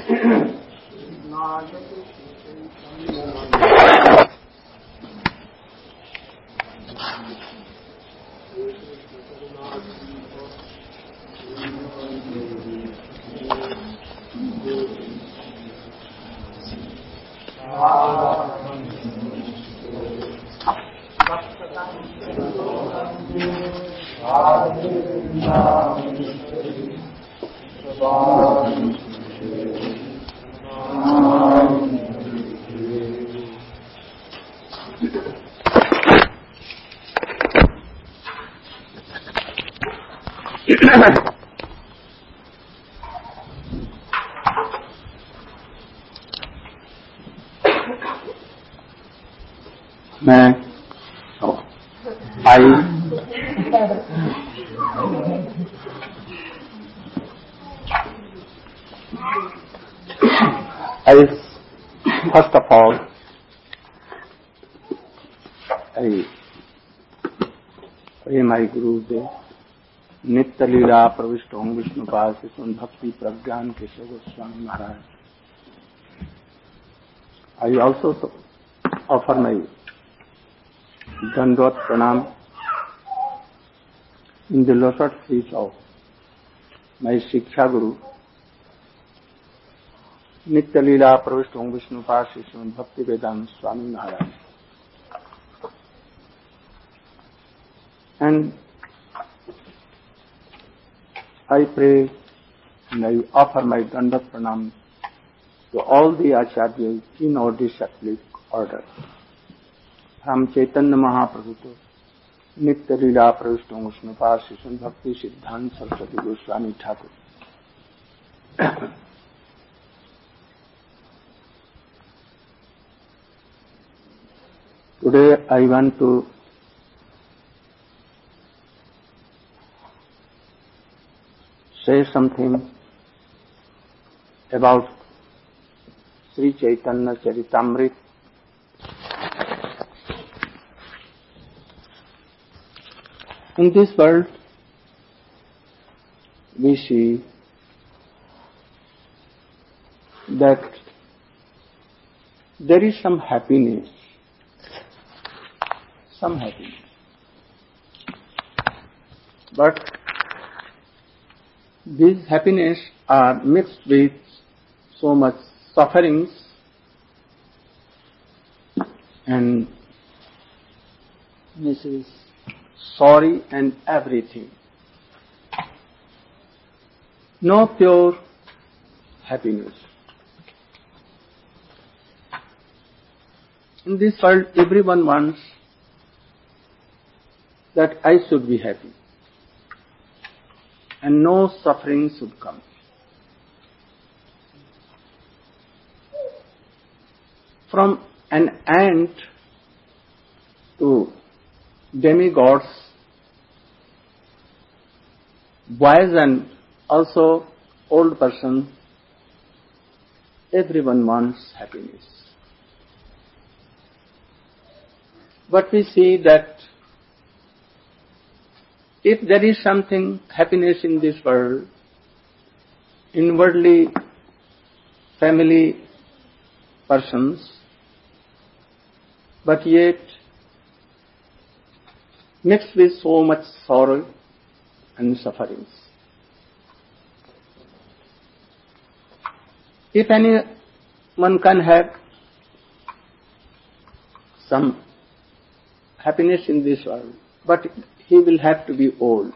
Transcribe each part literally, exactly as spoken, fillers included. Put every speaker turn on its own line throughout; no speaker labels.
मैं आई I first of all I pray my Gurudev नित्य लीला प्रविष्ट ओम विष्णुपाद शिशुन भक्ति प्रज्ञान केशव गोस्वामी महाराज. I also offer my Dandot Pranam in the lotus feet of my Shiksha Guru, Nitya Leela Pravishta Om Vishnupad Sri Bhakti Vedanta Swami Maharaj. And I pray and I offer my Dandat Pranam to all the Acharyas in order cyclic order. From Chaitanya Mahaprabhu to Nitya Leela Pravishta Om Vishnupad Sri Bhakti Siddhanta Saraswati Goswami Thakur. Today I want to say something about Sri Chaitanya Charitamrita. In this world, we see that there is some happiness, some happiness, but these happiness are mixed with so much sufferings and miseries, sorry and everything. No pure happiness. In this world, everyone wants that I should be happy and no suffering should come. From an ant to demigods, boys and also old person, everyone wants happiness. But we see that if there is something happiness in this world, inwardly family persons, but yet mixed with so much sorrow and sufferings. If anyone can have some happiness in this world, but he will have to be old.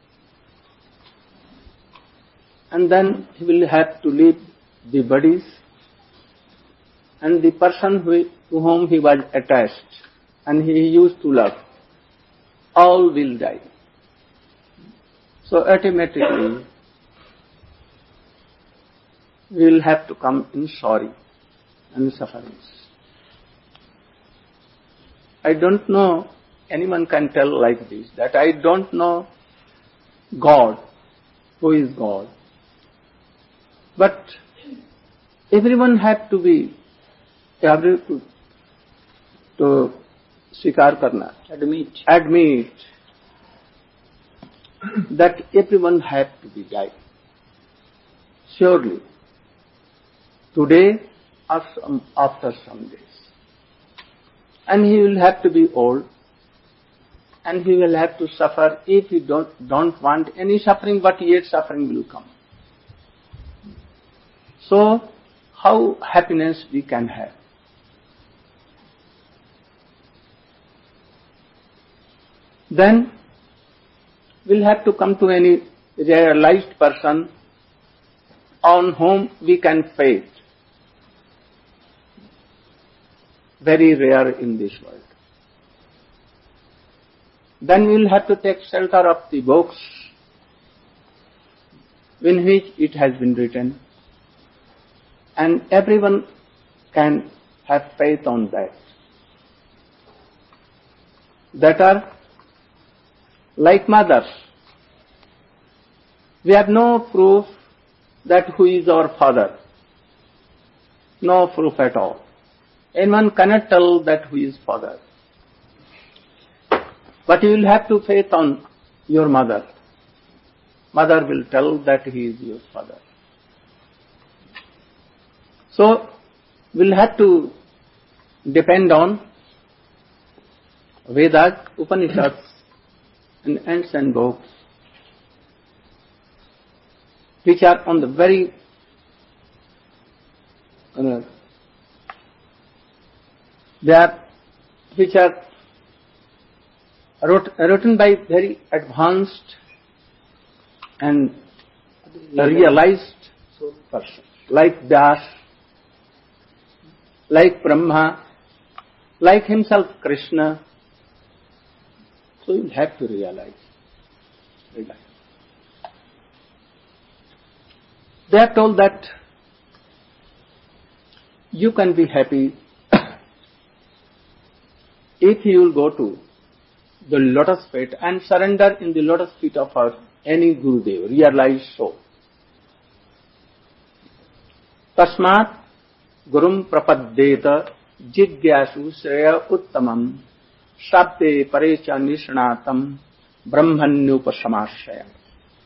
And then he will have to leave the bodies and the person who, to whom he was attached and he used to love. All will die. So automatically we will have to come in sorry and sufferings. I don't know anyone can tell like this, that I don't know God, who is God. But everyone had to be able to, to svikar karna, admit, admit that everyone had to be died. Surely. today or some, after some days. And he will have to be old, and he will have to suffer if he don't, don't want any suffering, but yet suffering will come. So, how happiness we can have? Then, we'll have to come to any realized person on whom we can faith. Very rare in this world. Then we'll have to take shelter of the books in which it has been written, and everyone can have faith on that. That are like mothers. We have no proof that who is our father. No proof at all. Anyone cannot tell that who is father. But you will have to faith on your mother. Mother will tell that he is your father. So, we'll have to depend on Vedas, Upanishads, and ancient books, which are on the very uh, they are which are wrote, written by very advanced and realized persons, like Vyas, like Brahma, like himself Krishna. So you have to realize. realize. They are told that you can be happy if you will go to the lotus feet and surrender in the lotus feet of our any Gurudev, realize so. Tasmat gurum prapaddeta jigyasu shreya uttamam sabde parecha nishnatam brahmanyupasamashaya.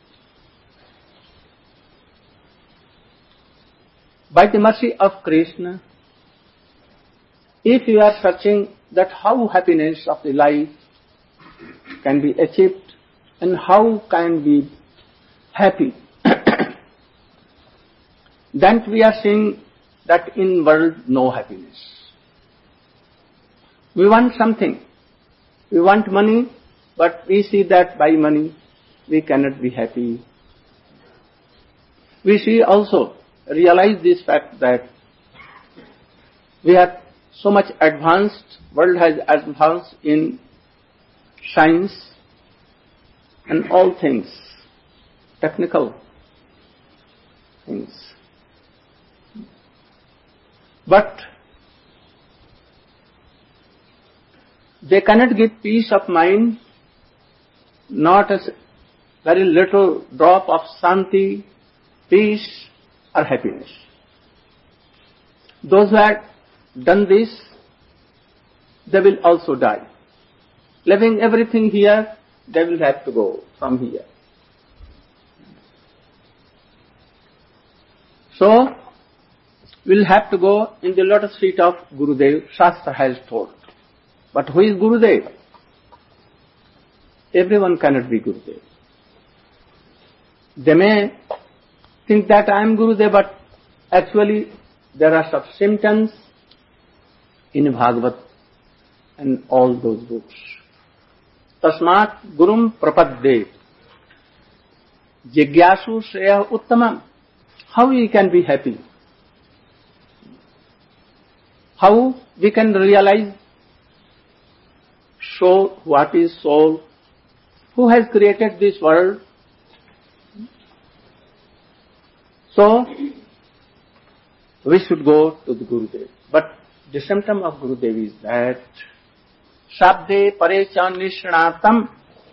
By the mercy of Krishna, if you are searching that how happiness of the life can be achieved and how can be happy, then we are seeing that in world no happiness. We want something. We want money, but we see that by money we cannot be happy. We see also, realize this fact that we have so much advanced, world has advanced in science and all things, technical things. But they cannot give peace of mind, not a very little drop of shanti, peace or happiness. Those who had done this, they will also die. Leaving everything here, they will have to go from here. So, we'll have to go in the lotus feet of Gurudev, Shastra has told. But who is Gurudev? Everyone cannot be Gurudev. They may think that I am Gurudev, but actually there are some symptoms in Bhagavad and all those books. Tasmat gurum prapadde jigyasu shreya uttamam. How we can be happy? How we can realize soul, what is soul? Who has created this world? So, we should go to the Gurudev. But the symptom of Gurudev is that Sabde parecha nishnatam.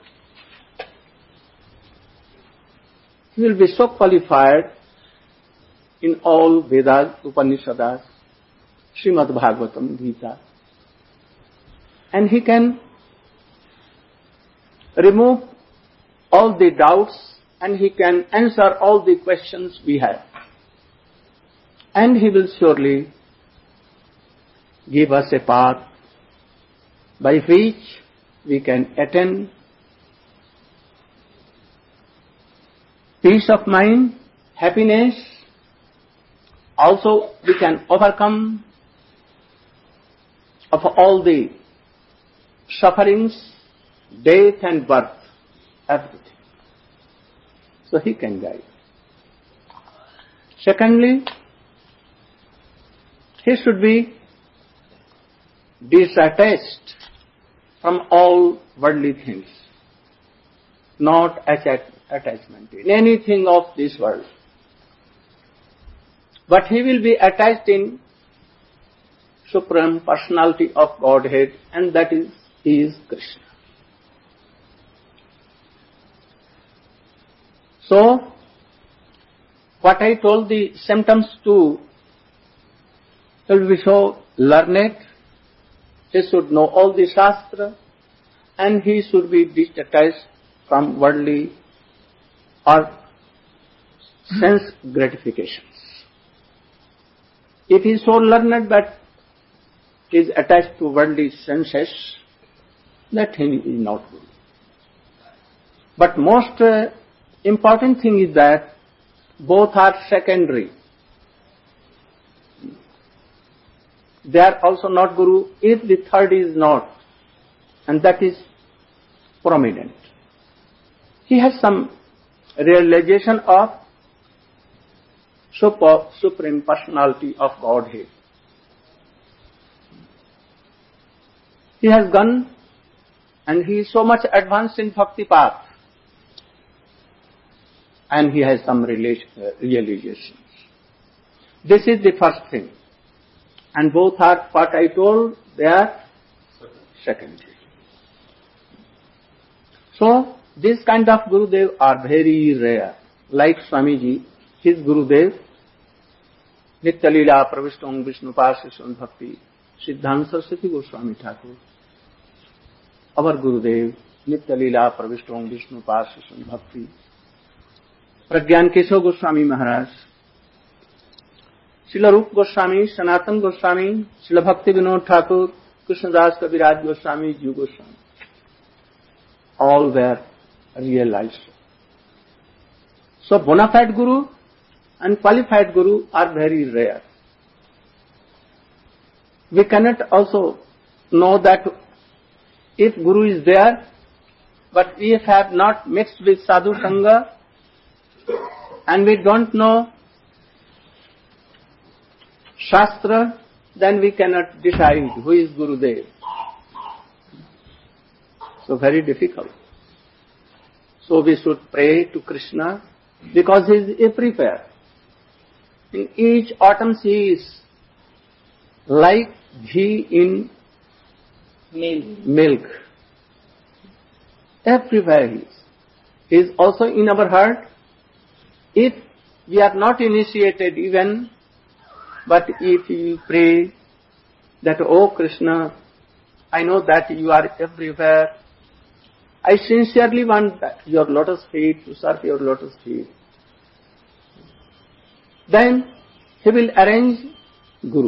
He will be so qualified in all Vedas, Upanishads, Srimad Bhagavatam, Gita, and he can remove all the doubts and he can answer all the questions we have. And he will surely give us a path by which we can attain peace of mind, happiness. Also, we can overcome of all the sufferings, death and birth, everything. So he can guide. Secondly, he should be disattached from all worldly things, not attach- attachment in anything of this world. But he will be attached in Supreme Personality of Godhead, and that is, he is Krishna. So, what I told the symptoms to will be so learned, he should know all the Shastra, and he should be detached from worldly or sense gratifications. If he is so learned but he is attached to worldly senses, that he is not good. But most uh, important thing is that both are secondary. They are also not Guru if the third is not, and that is prominent. He has some realization of super, Supreme Personality of Godhead. He has gone and he is so much advanced in Bhakti path, and he has some realizations. This is the first thing. And both are, what I told, they are secondary. So, this kind of Gurudev are very rare. Like Swamiji, his Gurudev, Nityalila Pravishtam Vishnupasishwan Bhakti, Siddhanta Saraswati Goswami Thakur. Our Gurudev, Nityalila Pravishtam Vishnupasishwan Bhakti, Pragyan Keshav Goswami Maharaj, Srila Rup Goswami, Sanatan Goswami, Srila Bhakti Vinod Thakur, Krishnadas Kaviraj Goswami, Jiva Goswami. All were realized. So bona fide Guru and qualified Guru are very rare. We cannot also know that if Guru is there, but we have not mixed with Sadhu Sangha, and we don't know Shastra, then we cannot decide who is Gurudev. So very difficult. So we should pray to Krishna because he is everywhere. In each atom he is like ghee in milk. milk. Everywhere he is. He is also in our heart. If we are not initiated even, but if you pray that, oh Krishna, I know that you are everywhere, I sincerely want your lotus feet, to serve your lotus feet, then he will arrange Guru.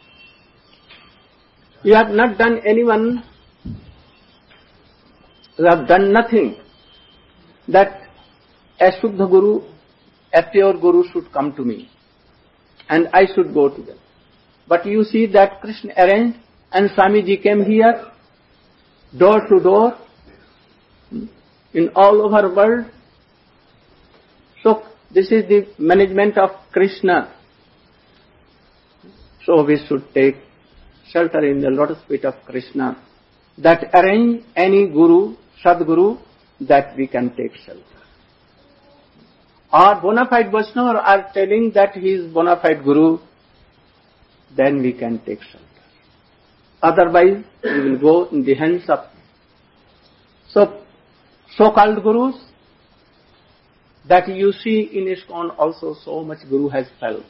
You have not done anyone, you have done nothing, that a Shuddha Guru, a pure Guru should come to me, and I should go to them. But you see that Krishna arranged, and Swamiji came here, door to door, in all over the world. So this is the management of Krishna. So we should take shelter in the lotus feet of Krishna, that arrange any Guru, Sadguru, that we can take shelter. Or bona fide Vaishnava are telling that he is bona fide Guru, then we can take shelter. Otherwise, we will go in the hands of so so-called Gurus, that you see in ISKCON also so much Guru has felt.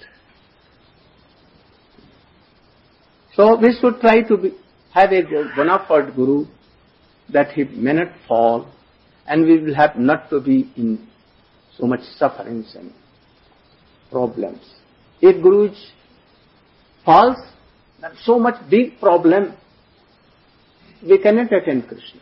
So we should try to be, have a bona fide Guru, that he may not fall, and we will have not to be in so much sufferings and problems. If Guru is falls, then so much big problem, we cannot attain Krishna.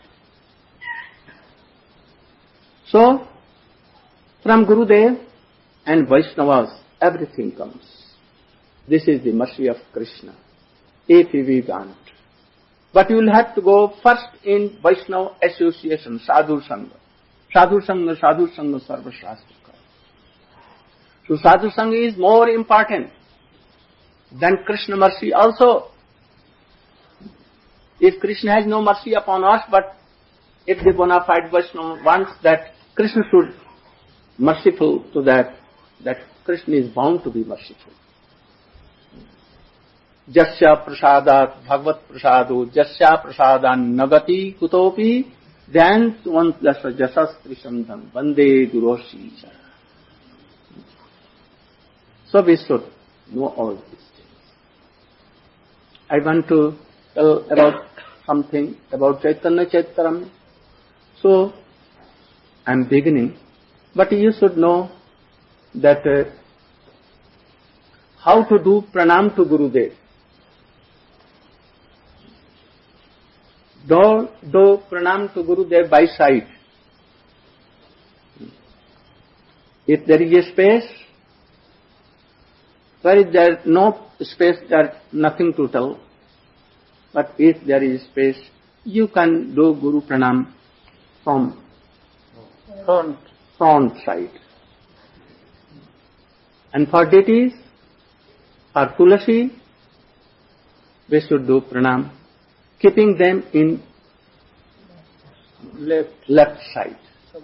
So, from Gurudev and Vaishnavas, everything comes. This is the mercy of Krishna, if we want. But you will have to go first in Vaishnava association, Sadhu Sangha. Sadhu Sangha, Sadhu Sangha, Sarva Shastra. So Sadhu Sangha is more important than Krishna mercy also. If Krishna has no mercy upon us, but if the bona fide Vaishnava wants that Krishna should merciful to that, that Krishna is bound to be merciful. Jasya prasadat bhagavat prasado jasya prasadan nagati kutopi then tvantlasya jasastri sandham vande duroshi. So we should know all these things. I want to tell about something about Chaitanya Chaitaram. So I am beginning, but you should know that uh, how to do pranam to Gurudev. Do, do pranam to Gurudev by sight. If there is a space, where is there no space, there nothing to tell. But if there is space, you can do Guru pranam from front, front side. And for deities, for Tulasi, we should do pranam, keeping them in left, left side.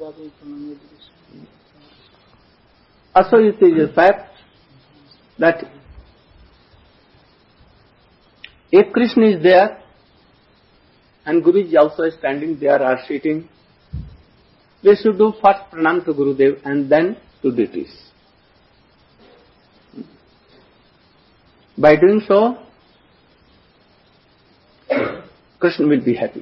Also it is a fact that if Krishna is there and Guru is also standing there or sitting, we should do first pranam to Gurudev and then to deities. By doing so, Krishna will be happy.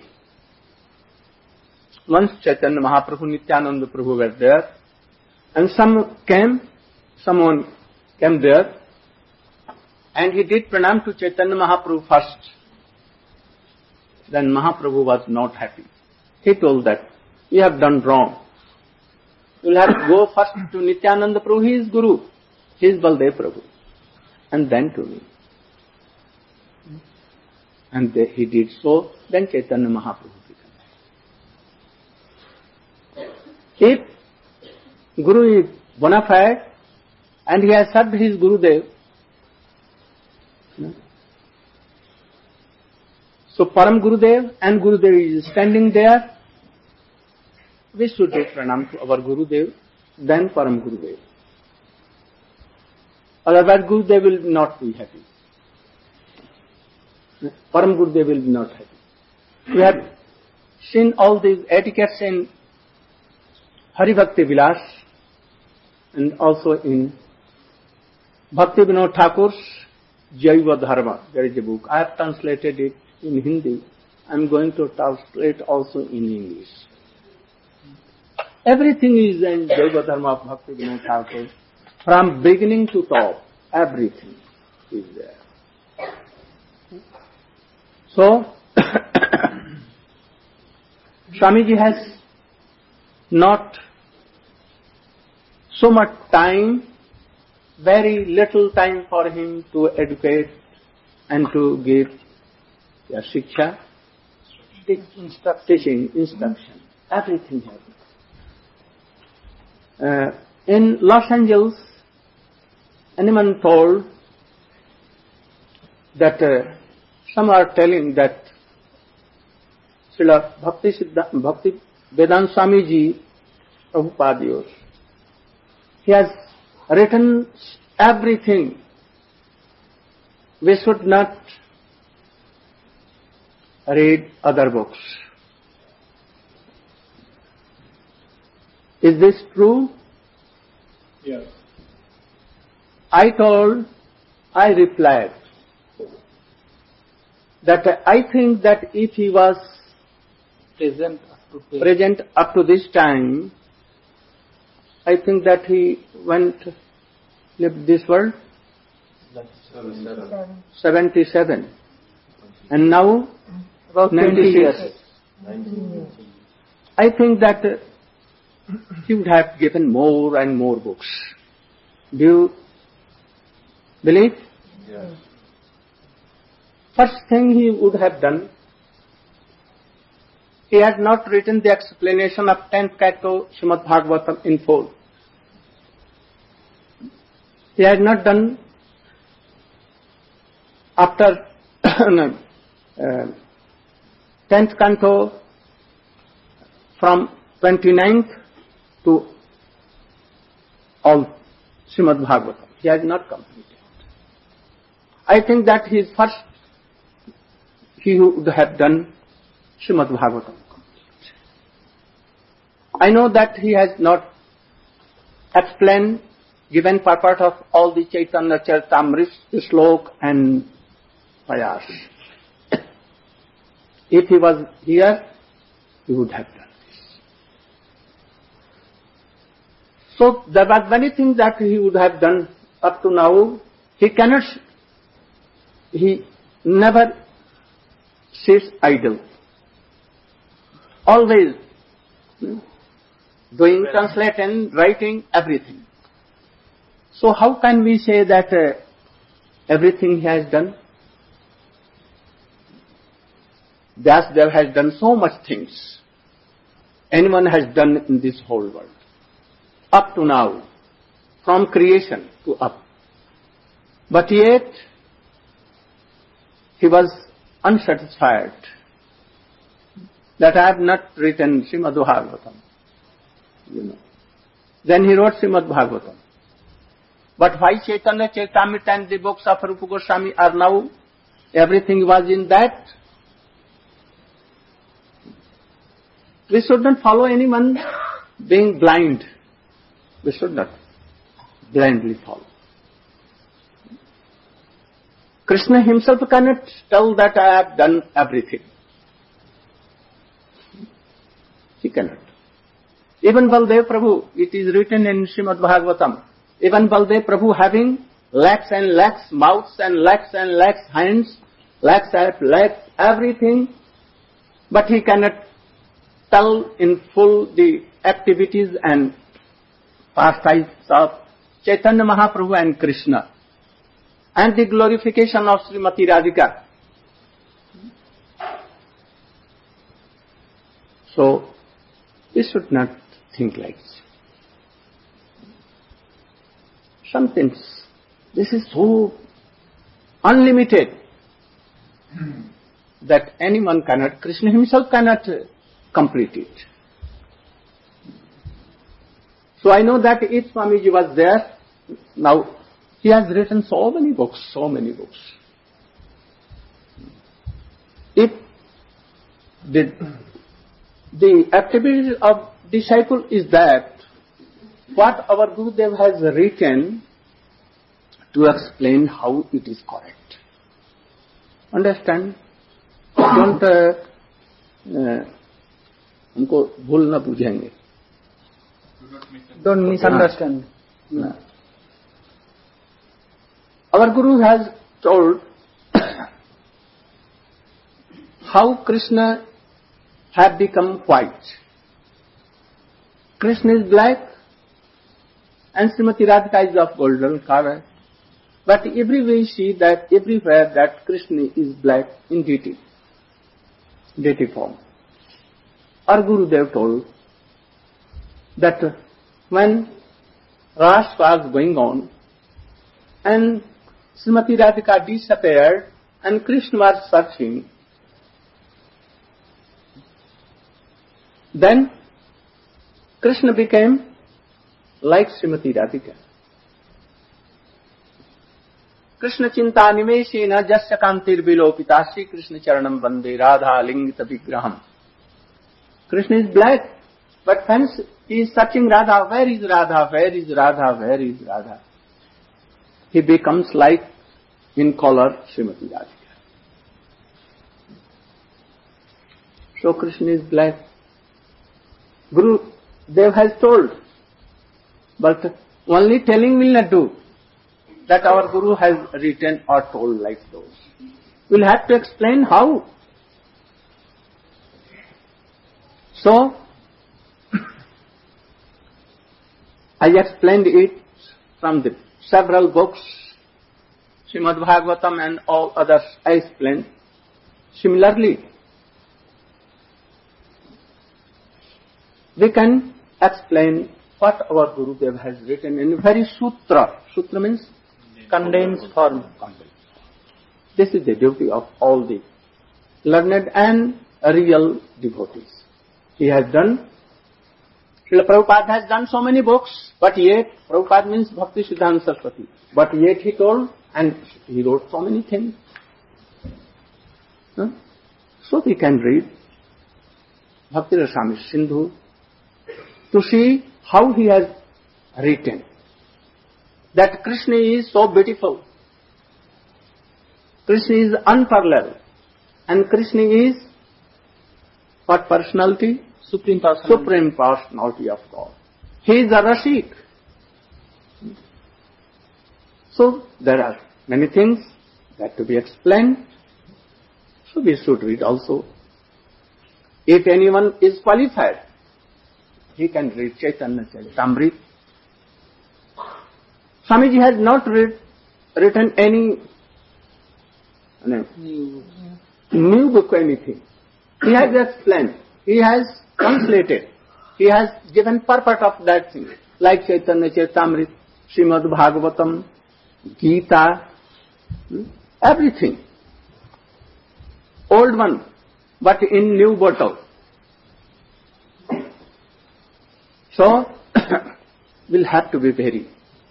Once Chaitanya Mahaprabhu, Nityananda Prabhu were there, and some came, someone came there, and he did pranam to Chaitanya Mahaprabhu first. Then Mahaprabhu was not happy. He told that, you have done wrong. You will have to go first to Nityananda Prabhu, he is Guru, he is Baldev Prabhu, and then to me. And they, he did so, then Chaitanya Mahaprabhu became happy. If Guru is bona fide and he has served his Gurudev, so Param Gurudev and Gurudev is standing there, we should do pranam to our Gurudev, then Param Gurudev. Otherwise Gurudev will not be happy. Param Gurudev will be not happy. We have seen all these etiquettes in Hari Bhakti Vilas and also in Bhakti Vinod Thakur's Jaiva Dharma. There is a book. I have translated it in Hindi. I am going to translate also in English. Everything is in Jaiva Dharma of Bhakti Vinod Thakur. From beginning to top, everything is there. So, Swamiji has not so much time, very little time for him to educate and to give yeah, shiksha, teaching, instruction, everything happens. Uh, in Los Angeles, anyone told that uh, some are telling that Srila Bhakti, Siddha, Bhakti Vedanta Swamiji Prabhupada, he has written everything. We should not read other books. Is this true?
Yes.
I told, I replied that I think that if he was
Present up to
present up to this time, I think that he went left this world. seventy-seven. And now
About twenty years.
I think that uh, he would have given more and more books. Do you believe?
Yes.
First thing he would have done, he had not written the explanation of tenth canto Srimad Bhagavatam in full. He had not done after uh, tenth canto from twenty-ninth to all Srimad Bhagavatam. He has not completed. I think that his first, he would have done Srimad Bhagavatam complete. I know that he has not explained, given purport of all the Chaitanya Charitamrita, Slok and Payas. If he was here, he would have done this. So there were many things that he would have done up to now. He cannot, he never sits idle. Always doing translating, writing, everything. So how can we say that uh, everything he has done? Vyasdev has done so much things. Anyone has done in this whole world. Up to now. From creation to up. But yet, he was unsatisfied that I have not written Srimad Bhagavatam. You know. Then he wrote Srimad Bhagavatam. But why Chaitanya Charitamrita and the books of Rupa Goswami are now, everything was in that? We should not follow anyone being blind. We should not blindly follow. Krishna himself cannot tell that I have done everything. He cannot. Even Baldev Prabhu, it is written in Srimad Bhagavatam, even Baldev Prabhu having lakhs and lakhs mouths and lakhs and lakhs hands, lakhs and lakhs everything, but he cannot tell in full the activities and pastimes of Chaitanya Mahaprabhu and Krishna and the glorification of Srimati Radhika. So, we should not think like this. Some things, this is so unlimited that anyone cannot, Krishna himself cannot complete it. So I know that if Swamiji was there, now he has written so many books, so many books. If the, the activity of disciple is that, what our Gurudev has written to explain how it is correct. Understand? Don't uh, uh, हमको भूल ना बुझेंगे.
Don't misunderstand.
No. Our Guru has told how Krishna have become white. Krishna is black and Srimati Radhika is of golden color. But everywhere we see that everywhere that Krishna is black in deity, deity form. Our Gurudev told that when Ras was going on and Srimati Radhika disappeared and Krishna was searching, then Krishna became like Srimati Radhika. Krishna Chinta Nimeshena Jasya Kantir Vilopita Shri Krishna Charanam Vande Radha Lingita Vigraham. Krishna is black, but when he is searching Radha, where is Radha, where is Radha, where is Radha? He becomes like in color Srimati Radhika. So Krishna is black. Guru Dev has told, but only telling will not do. that our Guru has written or told like those. We'll have to explain how. So, I explained it from the several books, Srimad Bhagavatam and all others I explained. Similarly, we can explain what our Gurudev has written in very sutra. Sutra means condensed form. This is the duty of all the learned and real devotees. He has done, Srila Prabhupada has done so many books, but yet, Prabhupada means Bhakti Siddhanta Saraswati, but yet he told, and he wrote so many things. Huh? So we can read Bhakti Rasamrita Sindhu to see how he has written that Krishna is so beautiful, Krishna is unparalleled, and Krishna is what personality?
Supreme Personality.
Supreme Personality of God. He is a Rashik. So there are many things that to be explained. So we should read also. If anyone is qualified, he can read Chaitanya Charitamrita. Swamiji has not read, written any no,
New.
new book or anything. He has explained. He has translated. He has given purport of that thing. Like Chaitanya Charitamrita, Srimad Bhagavatam, Gita, everything. Old one, but in new bottle. So, we'll have to be very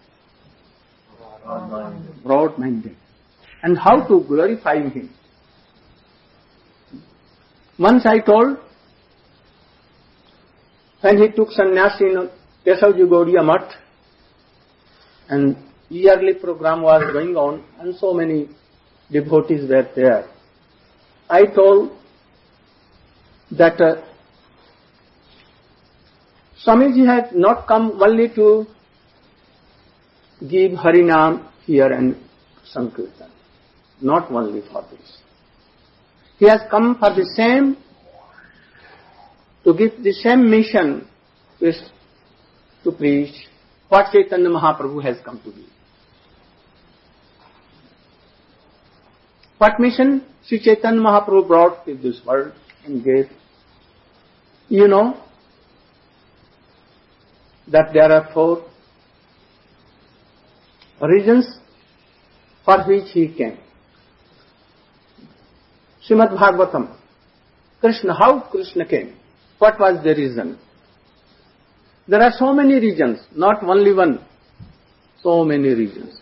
broad-minded. And how to glorify Him. Once I told, when he took sannyas in Kesavji Gaudiya Math, and yearly program was going on, and so many devotees were there, I told that uh, Swamiji had not come only to give Harinam here and Sankirtan, not only for this. He has come for the same, to give the same mission to, to preach what Chaitanya Mahaprabhu has come to give. What mission Sri Chaitanya Mahaprabhu brought to this world and gave? You know that there are four reasons for which he came. Srimad Bhagavatam, Krishna, how Krishna came? What was the reason? There are so many reasons, not only one. So many reasons.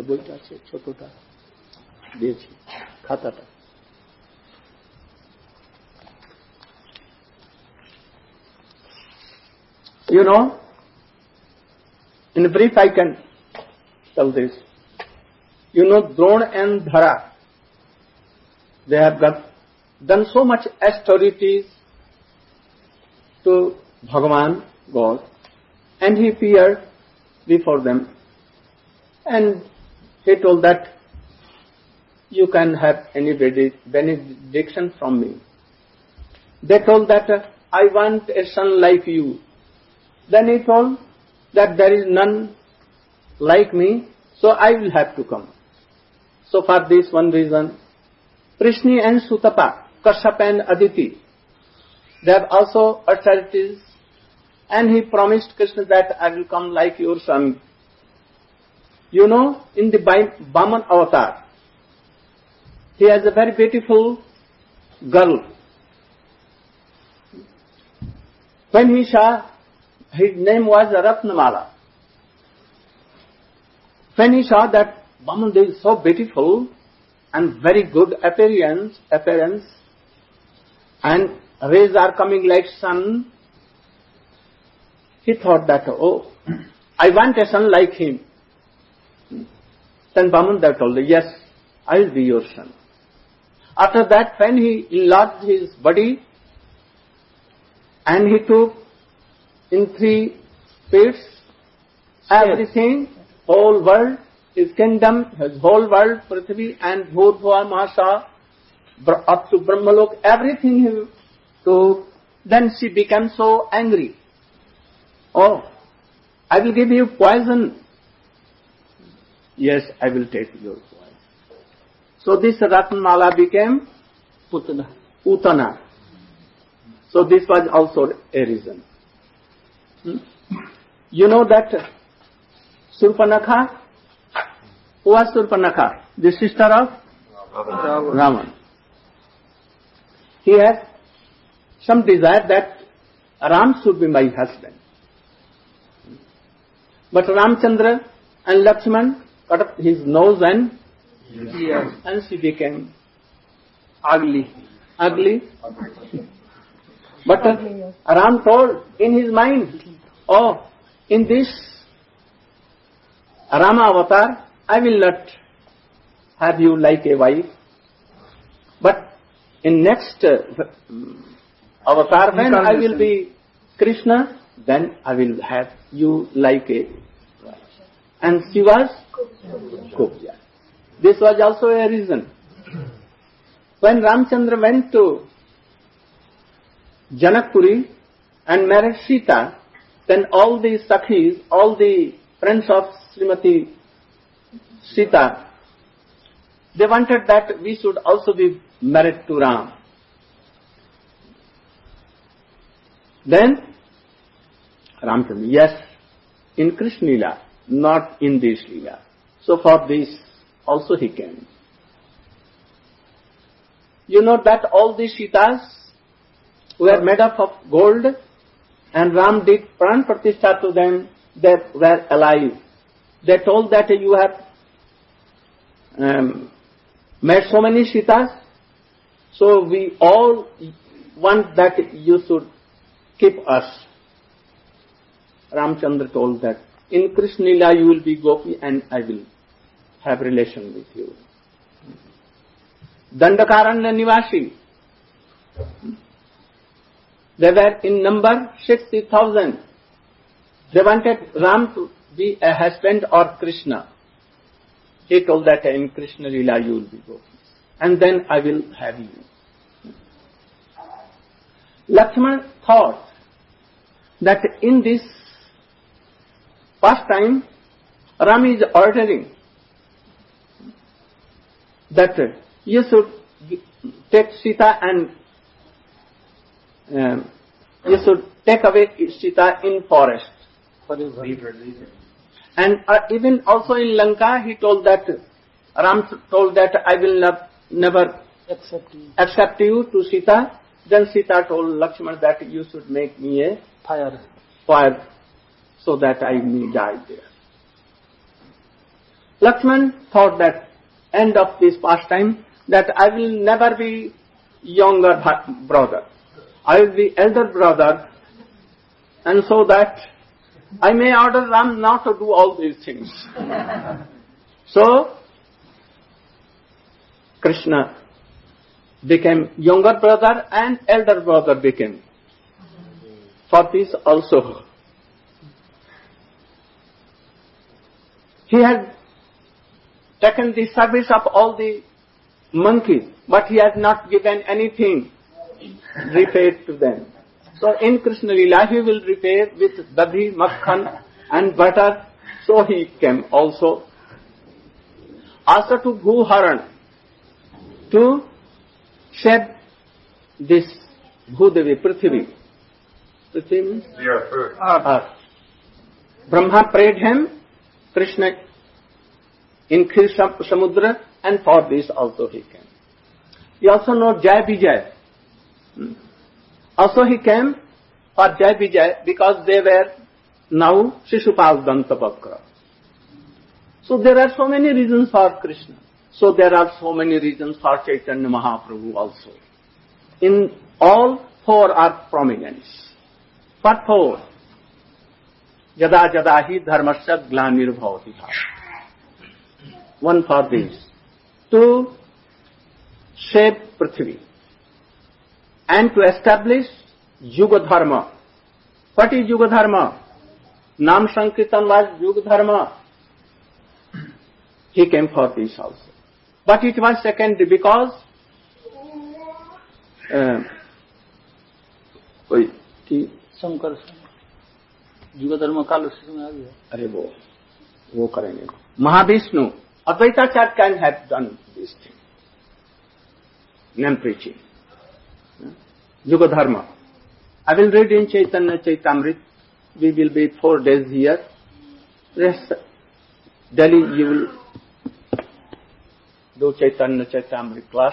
You know, in brief I can tell this. You know, Drona and Dhara, they have got, done so much austerities to Bhagavan, God, and he appeared before them, and he told that you can have any benediction from me. They told that uh, I want a son like you. Then he told that there is none like me, so I will have to come. So for this one reason, Prishni and Sutapa, Kashyapa and Aditi, they have also austerities, and he promised Krishna that I will come like your son. You know, in the Vaman avatar, he has a very beautiful girl. When he saw, his name was Ratnamala. When he saw that Vaman is so beautiful and very good appearance, appearance, and rays are coming like sun, he thought that, oh, I want a son like him. Then Vaman told, yes, I will be your son. After that, when he enlarged his body, and he took in three feet everything, whole world his kingdom, his whole world, Prithvi and Bhur-Bhuva Mahasa, up to Brahmalok, everything he took. Then she became so angry. Oh, I will give you poison. Yes, I will take your poison. So this Ratnamala became
Putana.
Putana. So this was also a reason. Hmm? You know that Surpanakha, who was Surpanakha? The sister of
Ravan.
Ravan. He had some desire that Ram should be my husband. But Ramchandra and Lakshman cut up his nose and
Yes.
and she became
Ugly.
ugly. But uh, Ram told in his mind, oh, in this Rama avatar, I will not have you like a wife. But in next uh, avatar, when I will be Krishna, then I will have you like a wife. And she was Kubja. This was also a reason. When Ramchandra went to Janakpuri and married Sita, then all the Sakhis, all the friends of Srimati Sita, they wanted that we should also be married to Ram. Then Ramchandra, yes, in Krishna Leela, not in this Leela. So for this also he came. You know that all these Sitas were made up of gold, and Ram did Pran Pratishtha to them. They were alive. They told that you have um, made so many Sitas, so we all want that you should keep us. Ramchandra told that in Krishna Leela you will be Gopi and I will have relation with you. Dandakaranya Nivasi, they were in number sixty thousand. They wanted Ram to be a husband or Krishna. He told that in Krishna Leela you will be Gopi, and then I will have you. Lakshmana thought that in this pastime, Ram is ordering that you should take Sita and um, you should take away Sita in forest.
Leave her, leave her.
And uh, even also in Lanka, he told that, Ram told that I will not, never
Accept you.
accept you to Sita. Then Sita told Lakshmana that you should make me a
Fire.
fire so that I may die there. Lakshmana thought that end of this pastime that I will never be younger brother. I will be elder brother, and so that I may order Ram not to do all these things. So Krishna became younger brother and elder brother became. For this also he had taken the service of all the monkeys, but he has not given anything repaid to them. So in Krishna Leela he will repay with dadhi, makhan and butter. So he came also. Also to Bhuharan, to shed this Bhudevi, Prithvi. Prithvi means?
The earth.
Earth. Brahma prayed him, Krishna in Khir Samudra, and for this also he came. You also know Jai Vijay. Also he came for Jai Vijay because they were now Shishupal Dantavakra. So there are so many reasons for Krishna. So there are so many reasons for Chaitanya Mahaprabhu also. In all four are prominent. What four? Jada jada hi dharmasya glanir bhavati bhava. One for this. To save Prithvi. And to establish Yuga Dharma. What is Yuga Dharma? Nam Sankirtan was Yuga Dharma. he came for peace also. But it was secondary because uh, wait,
Shankar युग धर्म काल उसी में आ गया.
अरे वो वो करेंगे. Mahavishnu Advaitacharya can have done this thing. Name preaching. Yuga Dharma. I will read in Chaitanya Chaitamrit. We will be four days here. Rest Delhi you will do Chaitanya Chaitamrit class.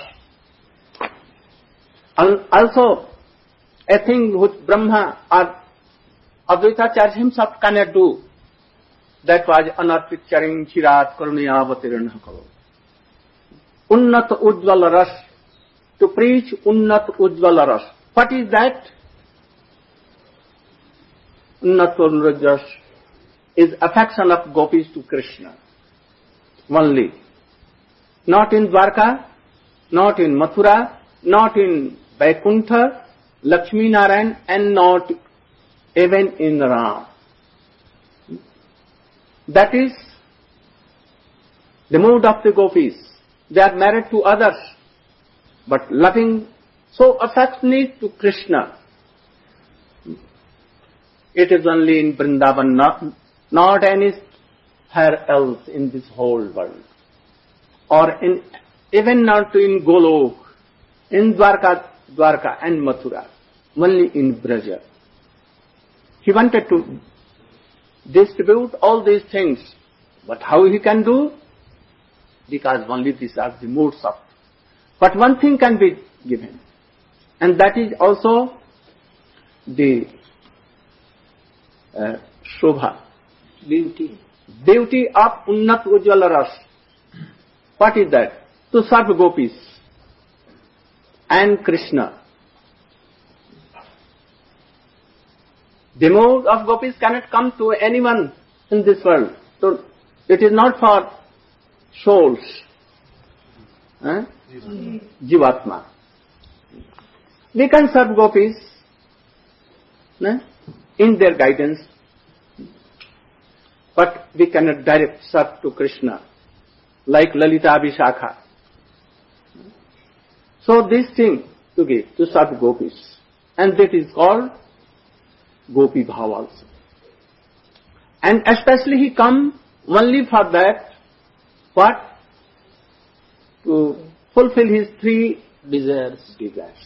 Also, a thing which Brahma or Advaitacharya himself cannot do. That was anarthik charing chirat karuniya avatirana karo. Unnat ujjwala ras. To preach unnat ujjwala ras. What is that? Unnat ujjwala ras is affection of gopis to Krishna. Only. Not in Dwarka, not in Mathura, not in Vaikuntha, Lakshmi Narayan, and not even in Ram. That is the mood of the gopis. They are married to others, but loving so affectionate to Krishna. It is only in Vrindavan, not, not anywhere else in this whole world. Or in, even not in Golok, in Dwarka, Dwarka and Mathura, only in Braja. He wanted to distribute all these things. But how he can do? Because only these are the moods of. But one thing can be given. And that is also the uh, Shobha.
Beauty.
Beauty of Unnat Ujjwala Ras. What is that? To serve gopis and Krishna. The mood of gopis cannot come to anyone in this world. So it is not for souls. Eh? Jivatma. We can serve gopis eh? in their guidance, but we cannot direct serve to Krishna like Lalita Abhishakha. So this thing to give, to serve gopis, and that is called Gopi Bhav also. And especially he come only for that, what? To fulfill his three
desires.
desires.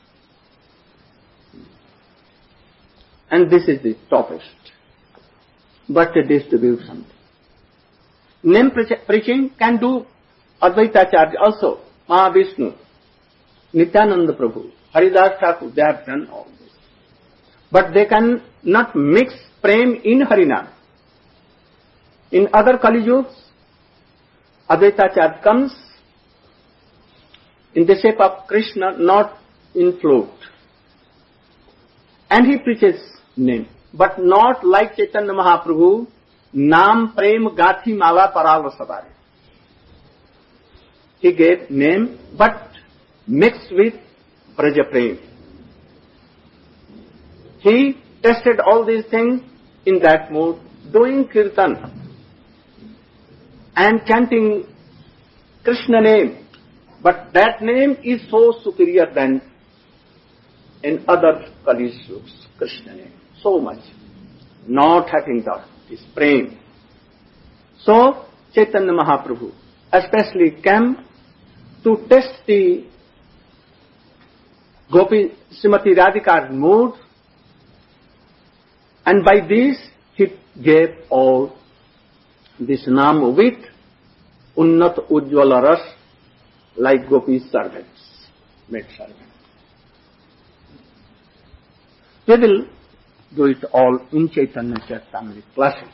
And this is the toppest. But to distribute something. Name preaching can do Advaitacharya also, Mahavishnu, Nityananda Prabhu, Haridas Thakur, they have done all. But they can not mix prem in Harinam. In other Kali Yugas, Advaitacharya comes in the shape of Krishna, not in flute. And he preaches name. But not like Chaitanya Mahaprabhu, Nam Prem Gathi Mala Parala Sadare. He gave name, but mixed with Braja Prem. He tested all these things in that mood, doing kirtan and chanting Krishna name. But that name is so superior than in other Kali Yugas, Krishna name. So much. Not having that, this prem. So, Chaitanya Mahaprabhu especially came to test the Gopi Srimati Radhika's mood. And by this, he gave all this Nam with Unnat Ujjwala Ras, like Gopi's servants, maid servants. We will do it all in Chaitanya Charitamrita classes.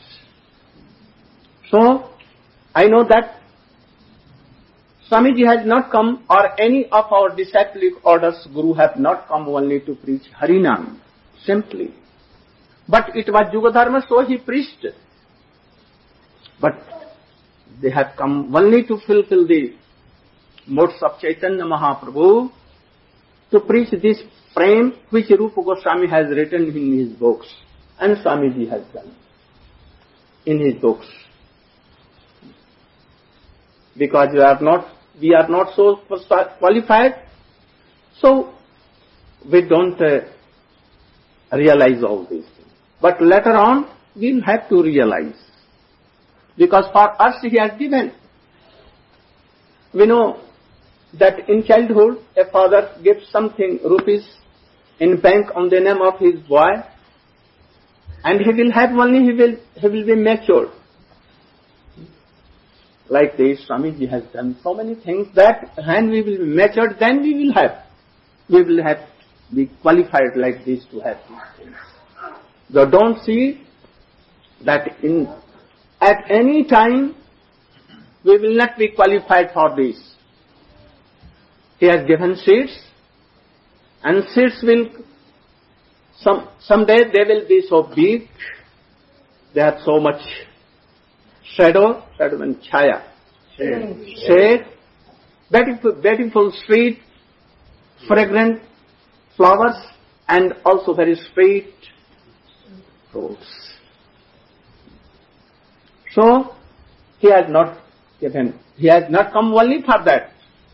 So, I know that Swamiji has not come, or any of our disciplic orders, Guru have not come only to preach Harinam, simply. But it was Yuga Dharma, so he preached. But they have come only to fulfill the modes of Chaitanya Mahaprabhu, to preach this frame which Rupa Goswami has written in his books, and Swamiji has done in his books. because we are not, we are not so qualified, so we don't uh, realize all these things. But later on, we'll have to realize, because for us He has given. We know that in childhood, a father gives something, rupees, in bank on the name of his boy, and he will have money, he will, he will be matured. Like this, Swamiji has done so many things that when we will be matured, then we will have, we will have, be qualified like this to have these things. So don't see that in, at any time, we will not be qualified for this. He has given seeds, and seeds will, some, someday they will be so big, they have so much shadow, shadow and chaya, shade, shade, beautiful, beautiful, sweet, fragrant flowers, and also very sweet fruits. So, He has not given, He has not come only for that.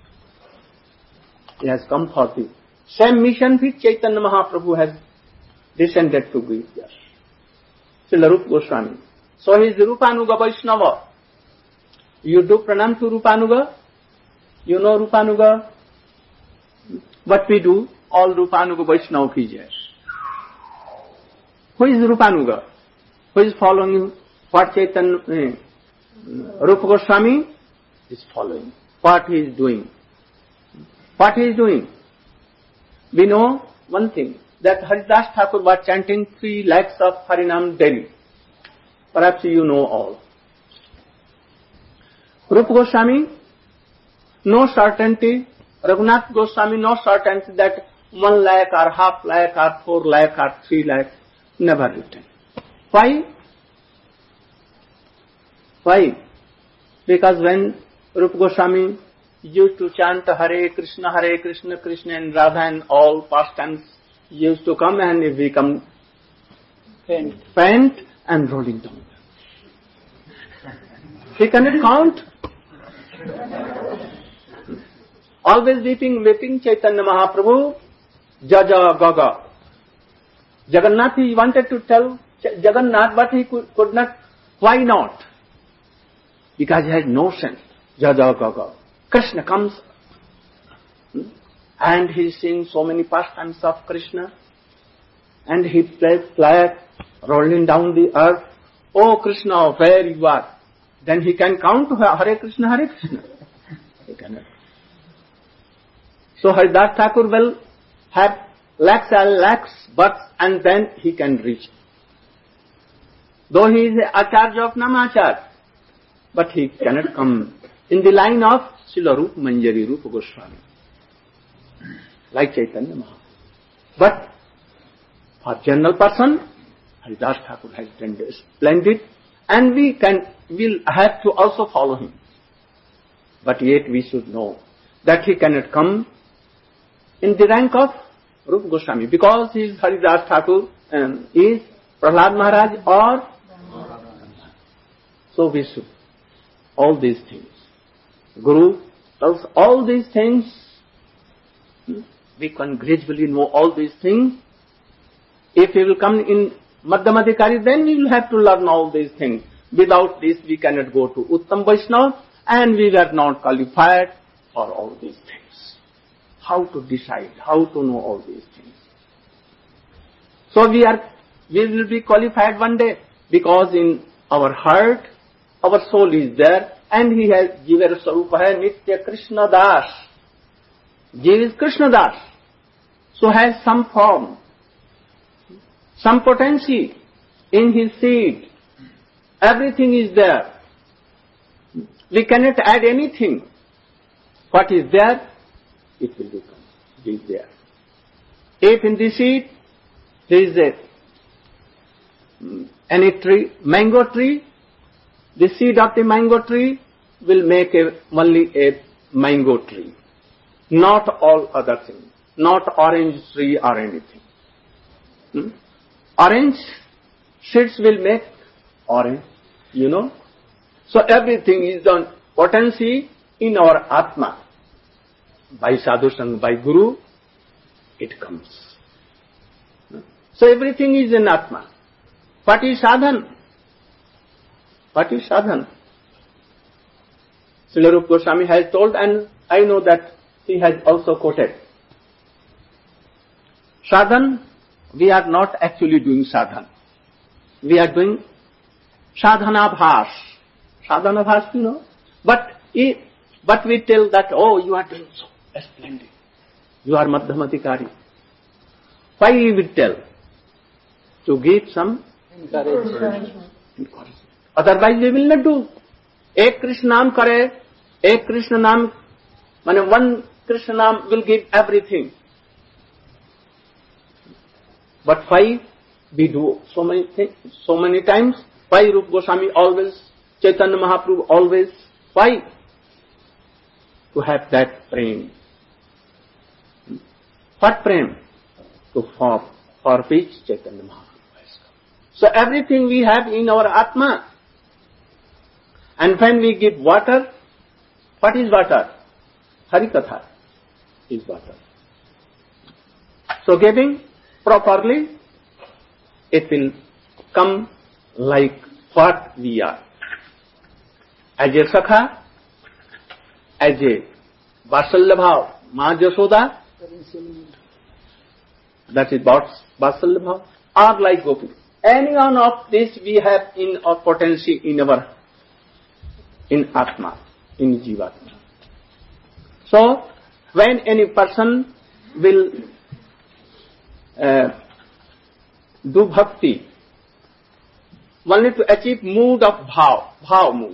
He has come for the same mission which Chaitanya Mahaprabhu has descended to give us. Srila Rupa Goswami. So he is Rupanuga Vaishnava. You do pranam to Rupanuga? You know Rupanuga? What we do, all Rupanuga Vaishnava preachers. Who is Rupanuga? Who is following what Chaitanya uh, Rupa Goswami is following? What he is doing? What he is doing? We know one thing, that Haridas Thakur was chanting three lakhs of Harinam daily. Perhaps you know all. Rupa Goswami, no certainty. Raghunath Goswami, no certainty that one lakh or half lakh or four lakh or three lakh, never written. Why? Why? Because when Rupa Goswami used to chant Hare Krishna, Hare Krishna, Krishna and Radha and all pastimes used to come and it become faint, faint and rolling down. He cannot count. Always weeping, weeping Chaitanya Mahaprabhu, Jaja Gaga. Jagannath, he wanted to tell Jagannath, but he could, could not. Why not? Because he has no sense. Jaja Gaga. Krishna comes and he is seeing so many pastimes of Krishna, and he plays flag rolling down the earth. Oh Krishna, where you are? Then he can count Hare Krishna, Hare Krishna. He cannot. So Haridas Thakur will have lakhs and lakhs births and then he can reach. Though he is a Acharya of Namacharya, but he cannot come in the line of Srila Rupa Manjari, Rupa Goswami, like Chaitanya Mahaprabhu. But for general person, Haridas Thakur has done splendid, and we can, will have to also follow him. But yet we should know that he cannot come in the rank of Rupa Goswami, because he is Haridas Thakur and is Prahlad Maharaj or so we should. All these things. Guru tells all these things. We can gradually know all these things. If we will come in Madhyamadhikari, then we will have to learn all these things. Without this, we cannot go to Uttam Vaishnava, and we are not qualified for all these things. How to decide, how to know all these things. So we are, we will be qualified one day, because in our heart, our soul is there, and he has Jiva Sarupa hai Nitya Krishna Das. Jiva is Krishna Das. So has some form, some potency in his seed. Everything is there. We cannot add anything. What is there, it will become. It is there. If in the seed there is a any tree, mango tree, the seed of the mango tree will make a, only a mango tree, not all other things, not orange tree or anything. Hmm? Orange seeds will make orange, you know. So everything is on potency in our Atma. By sadhu sang, by guru, it comes. So everything is in Atma. What is sadhan? What is sadhan? Srila Rupa Goswami has told, and I know that he has also quoted. Sadhan, we are not actually doing sadhan. We are doing sadhana bhas. Sadhana bhas, you know. But, if, but we tell that, oh, you are doing so splendid. You are Madhyamadikari. Why we will tell? To give some encouragement. encouragement. Otherwise we will not do. Ek Krishna naam kare, ek Krishna naam, mane one Krishna naam will give everything. But why we do so many things, so many times? Why Rupa Goswami always, Chaitanya Mahaprabhu always? Why? To have that prem. What prem? To for, for which Chaitanya Mahaprabhu has come. So everything we have in our Atma. And when we give water, what is water? Harikatha is water. So giving properly, it will come like what we are. As a Sakha, as a Vasalya Bhav, Ma Jasoda, that is Vasalya Bhav, or like Gopi. Any one of this we have in our potency in our, in Atma, in Jivatma. So, when any person will uh, do bhakti, only to achieve mood of bhav, bhav mood,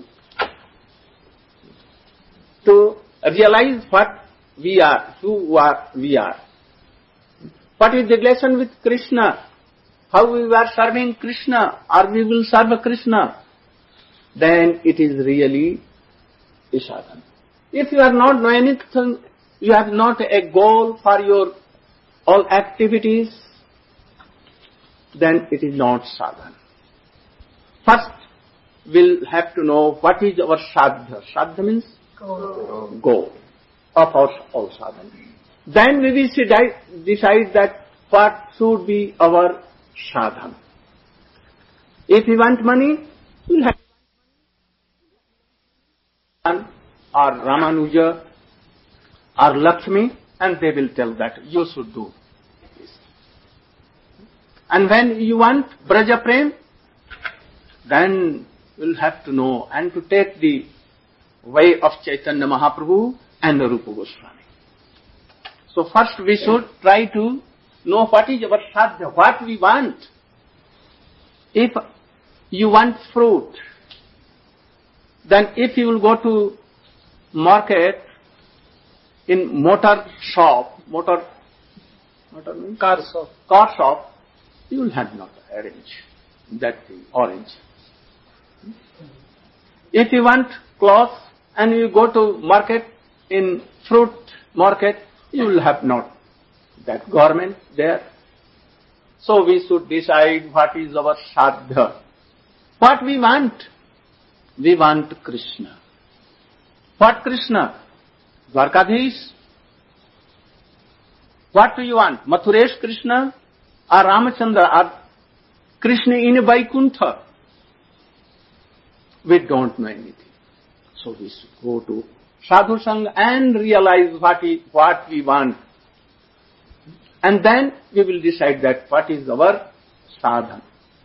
to realize what we are, who are we are. What is the relation with Krishna? How we are serving Krishna, or we will serve Krishna? Then it is really a sadhana. If you are not doing anything, you have not a goal for your all activities, then it is not sadhana. First, we'll have to know what is our sadhana. Sadhana means goal, goal of our all sadhana. Then we will decide that what should be our sadhana. If we want money, we'll have or Ramanuja or Lakshmi, and they will tell that you should do this. And when you want Braja Prem, then we'll have to know and to take the way of Chaitanya Mahaprabhu and Rupa Goswami. So first we should try to know what is our sadhana, what we want. If you want fruit, then if you will go to market in motor shop, motor, motor means car shop, car shop, you will have not arrange that thing, orange. If you want cloth and you go to market in fruit market, you will have not that garment there. So we should decide what is our sadhana. What we want? We want Krishna. What Krishna? Dwarkadhish? What do you want? Mathuresh Krishna or Ramachandra or Krishna in Vaikuntha? We don't know anything. So we should go to Sadhu Sangha and realize what, is, what we want. And then we will decide that what is our sadhana.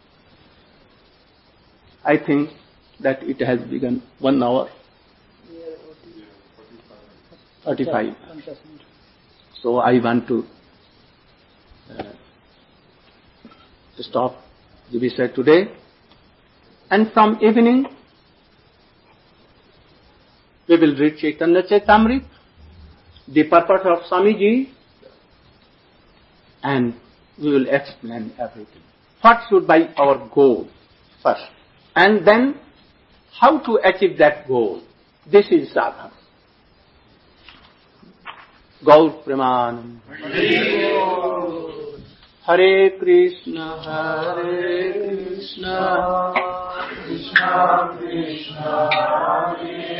I think that it has begun one hour. thirty-five. So I want to uh, stop the visit today. And from evening, we will read Chaitanya Chaitamrit, the purpose of Swamiji, and we will explain everything. What should be our goal first? And then, how to achieve that goal? This is sadhana. Gaur Premanam. Hare Krishna, Hare Krishna, Krishna Krishna, Hare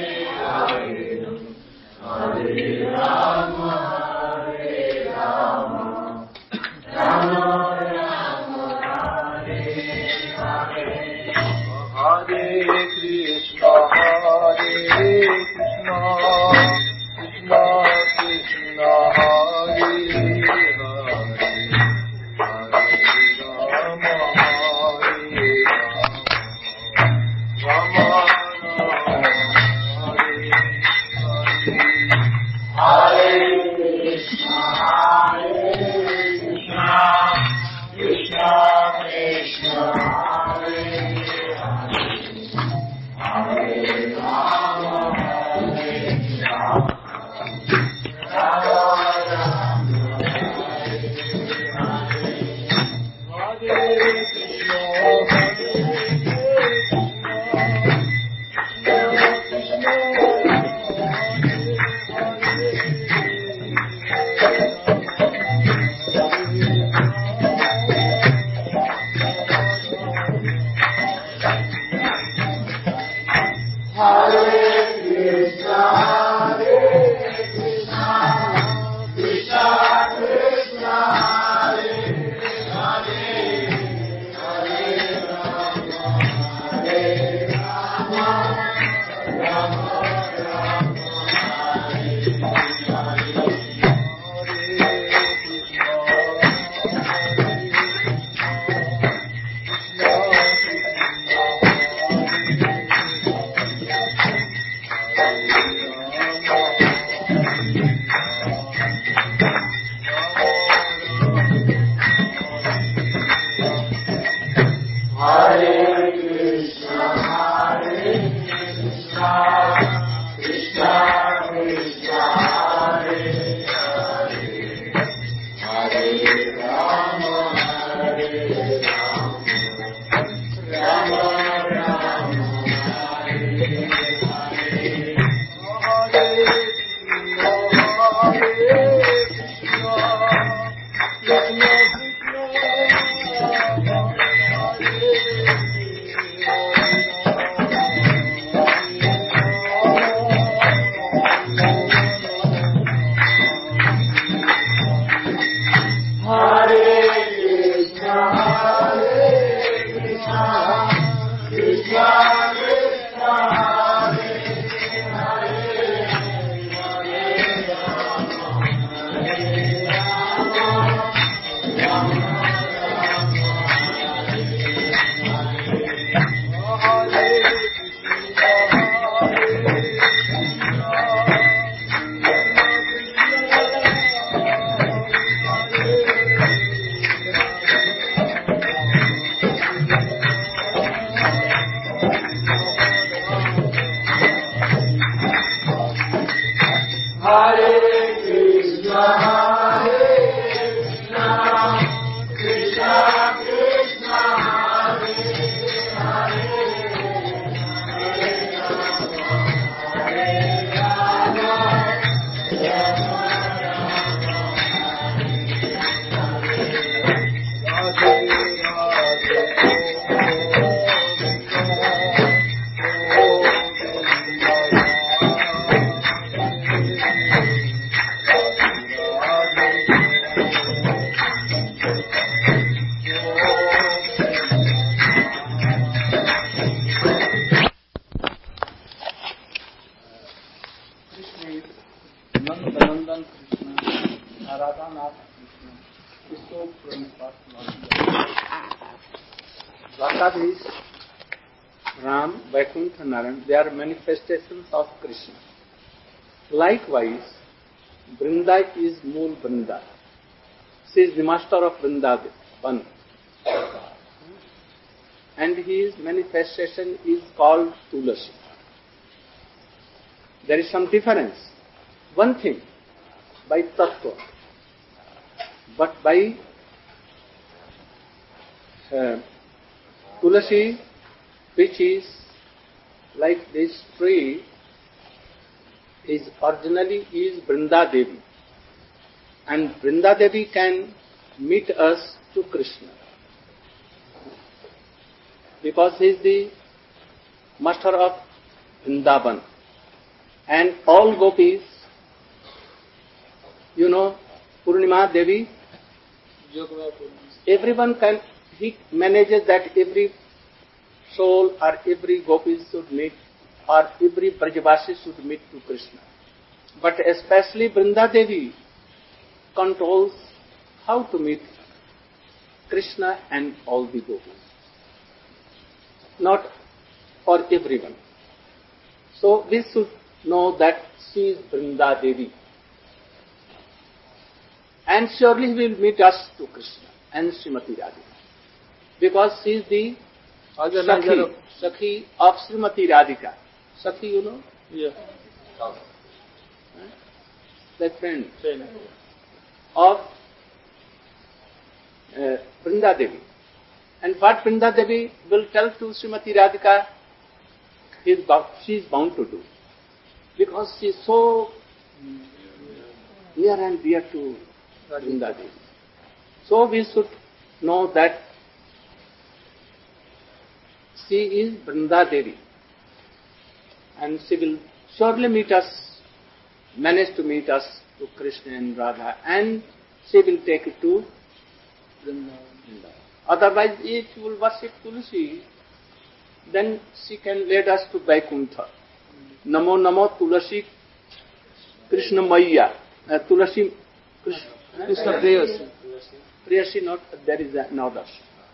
Dwarkadhish, Ram, Vaikuntha, Narayan, they are manifestations of Krishna. Likewise, Vrinda is Mool Vrinda. She is the master of Vrindavan. And his manifestation is called Tulasi. There is some difference. One thing, by Tattva, but by uh, Tulasi, which is like this tree, is originally is Vrinda Devi, and Vrinda Devi can meet us to Krishna because he is the master of Vrindavan, And all gopis, you know, Purnima Devi, everyone can, he manages that every soul or every gopi should meet, or every Brajavasi should meet to Krishna. But especially Vrinda Devi controls how to meet Krishna and all the gopis. Not for everyone. So we should know that she is Vrinda Devi. And surely he will meet us to Krishna and Srimati Radhika. Because she is the Sakhi, Sakhi of Srimati Radhika. Sakhi, you know?
Yeah.
Huh? The friend
Friend.
of uh, Vrinda Devi. And what Vrinda Devi will tell to Srimati Radhika, he is bound, she is bound to do. Because she is so near and dear to Vrinda Devi. So we should know that she is Vrinda Devi. And she will surely meet us, manage to meet us to Krishna and Radha, and she will take it to Vrindavan. Otherwise, if you will worship Tulsi, then she can lead us to Vaikuntha. Namo Namo Tulasi Krishna Maya. Uh, Tulasi Krishna,
Krishna Prayasi.
Prayasi, not, there is another.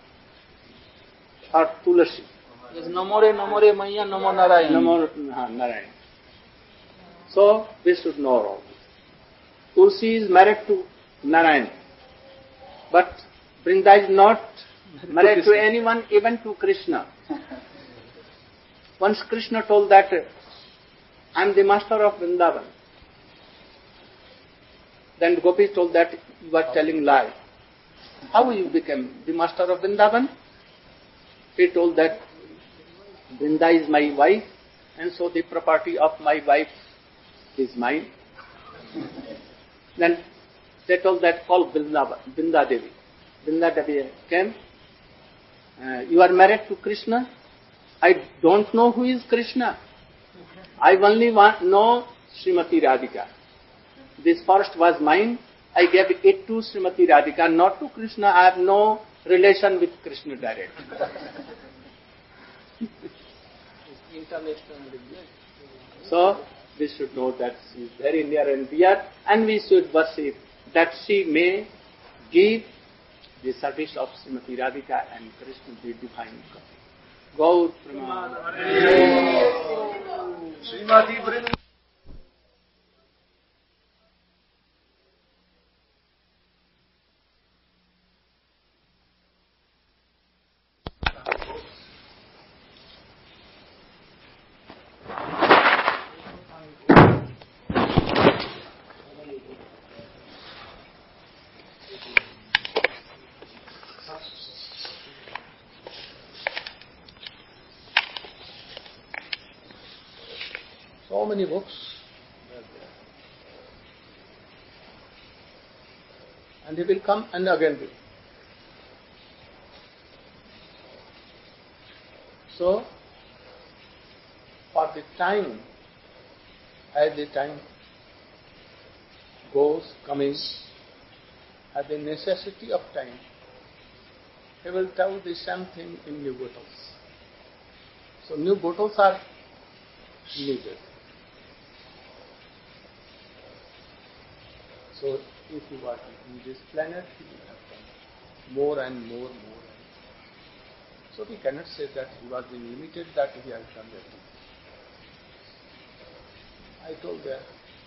Or Tulasi.
Yes, Namore Namore Maya Namo Narayan.
Namo uh, Narayan. So, we should know all this. Tulsi is married to Narayan. But Vrinda is not married to anyone, even to Krishna. Once Krishna told that, I am the master of Vrindavan. Then Gopis told that you are telling lie. How you became the master of Vrindavan? He told that Vrinda is my wife, and so the property of my wife is mine. Then they told that, call Vrinda, Vrinda Devi. Vrinda Devi came. Uh, you are married to Krishna? I don't know who is Krishna. I only want know Srimati Radhika. This forest was mine. I gave it to Srimati Radhika, not to Krishna. I have no relation with Krishna direct. So, we should know that she is very near and dear, and we should worship that she may give the service of Srimati Radhika and Krishna, the divine God. Gaur Pramanam.
Srimati Vrinda. So many books were there. And he will come and again do. So, for the time, as the time goes, coming, at the necessity of time, he will tell the same thing in new bottles. So new bottles are needed. So if you are in this planet, you will have done more and more, more and more. So we cannot say that he was limited, that he has done everything. I told them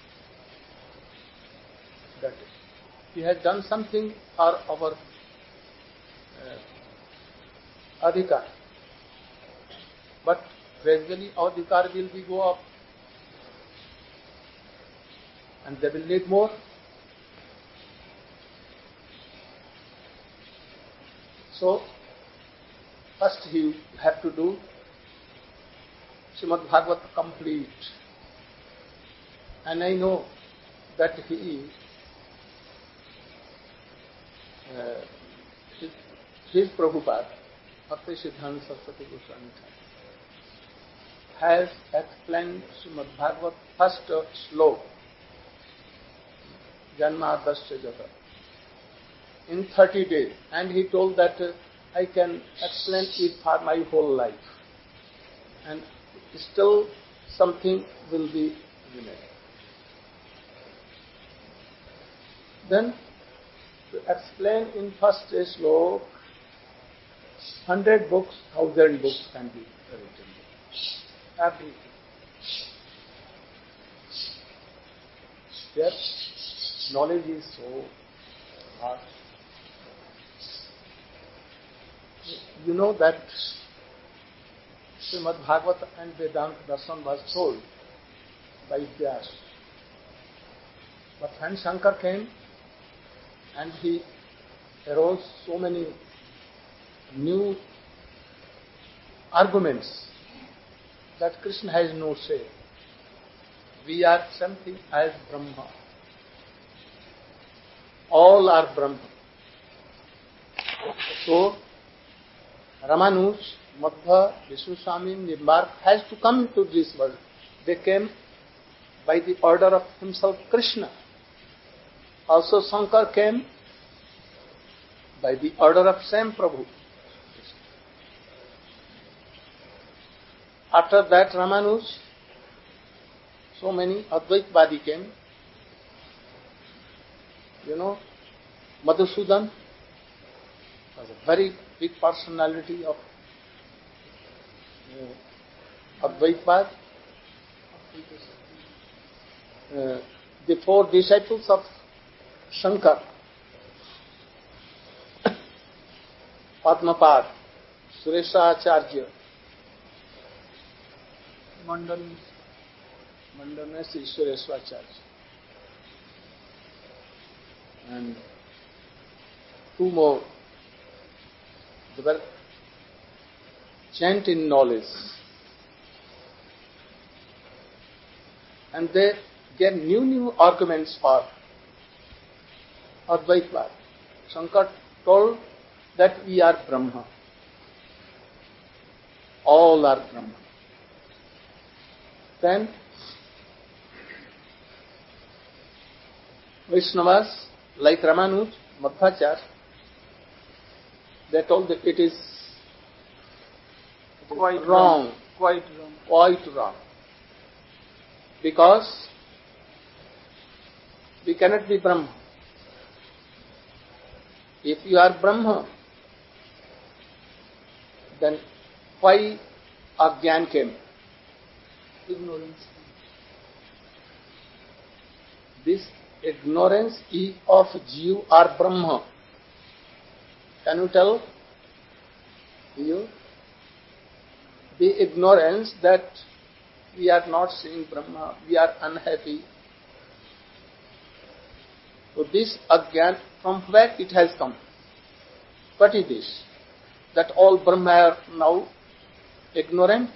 that he has done something for our uh, adhikar. But gradually our adhikar will be go up. And they will need more. So, first you have to do Srimad Bhagavad complete. And I know that he, uh, his, his Prabhupada, Bhakti Siddhanta Saraswati Goswami, has explained Srimad Bhagavat first slok, Janmadasya Jagat, in thirty days, and he told that uh, I can explain it for my whole life, and still something will be remain. Then, to explain in first slok, hundred books, thousand books can be written. Everything. Yet, knowledge is so hard. You know that Srimad Bhagavata and Vedanta Darshan was told by Vyas. But when Shankar came and he arose so many new arguments that Krishna has no say. We are something as Brahma. All are Brahma. So, Ramanuj, Madhva, Vishnu Swami, Nimbark has to come to this world. They came by the order of himself Krishna. Also Shankar came by the order of same Prabhu. After that Ramanuj, so many Advaitwadi came. You know, Madhusudan was a very big personality of uh, Advaitwad. Uh, the four disciples of Shankar, Padmapad, Suresha Acharya, Mandal, Mandalnesi Suresha Acharya, and two more. They were giant in knowledge, and they gave new new arguments for Advaitwad. Shankar told that we are Brahma. All are Brahma. Then Vaishnavas like Ramanuj, Madhvacharya, they told that it is
Quite
wrong,
wrong. Quite wrong.
quite wrong. Because we cannot be Brahma. If you are Brahma, then why Agyan came?
Ignorance.
This ignorance is of Jeev or Brahma. Can you tell? You? The ignorance that we are not seeing Brahma, we are unhappy. So this Agyan, from where it has come? What is this? That all Brahma are now ignorant?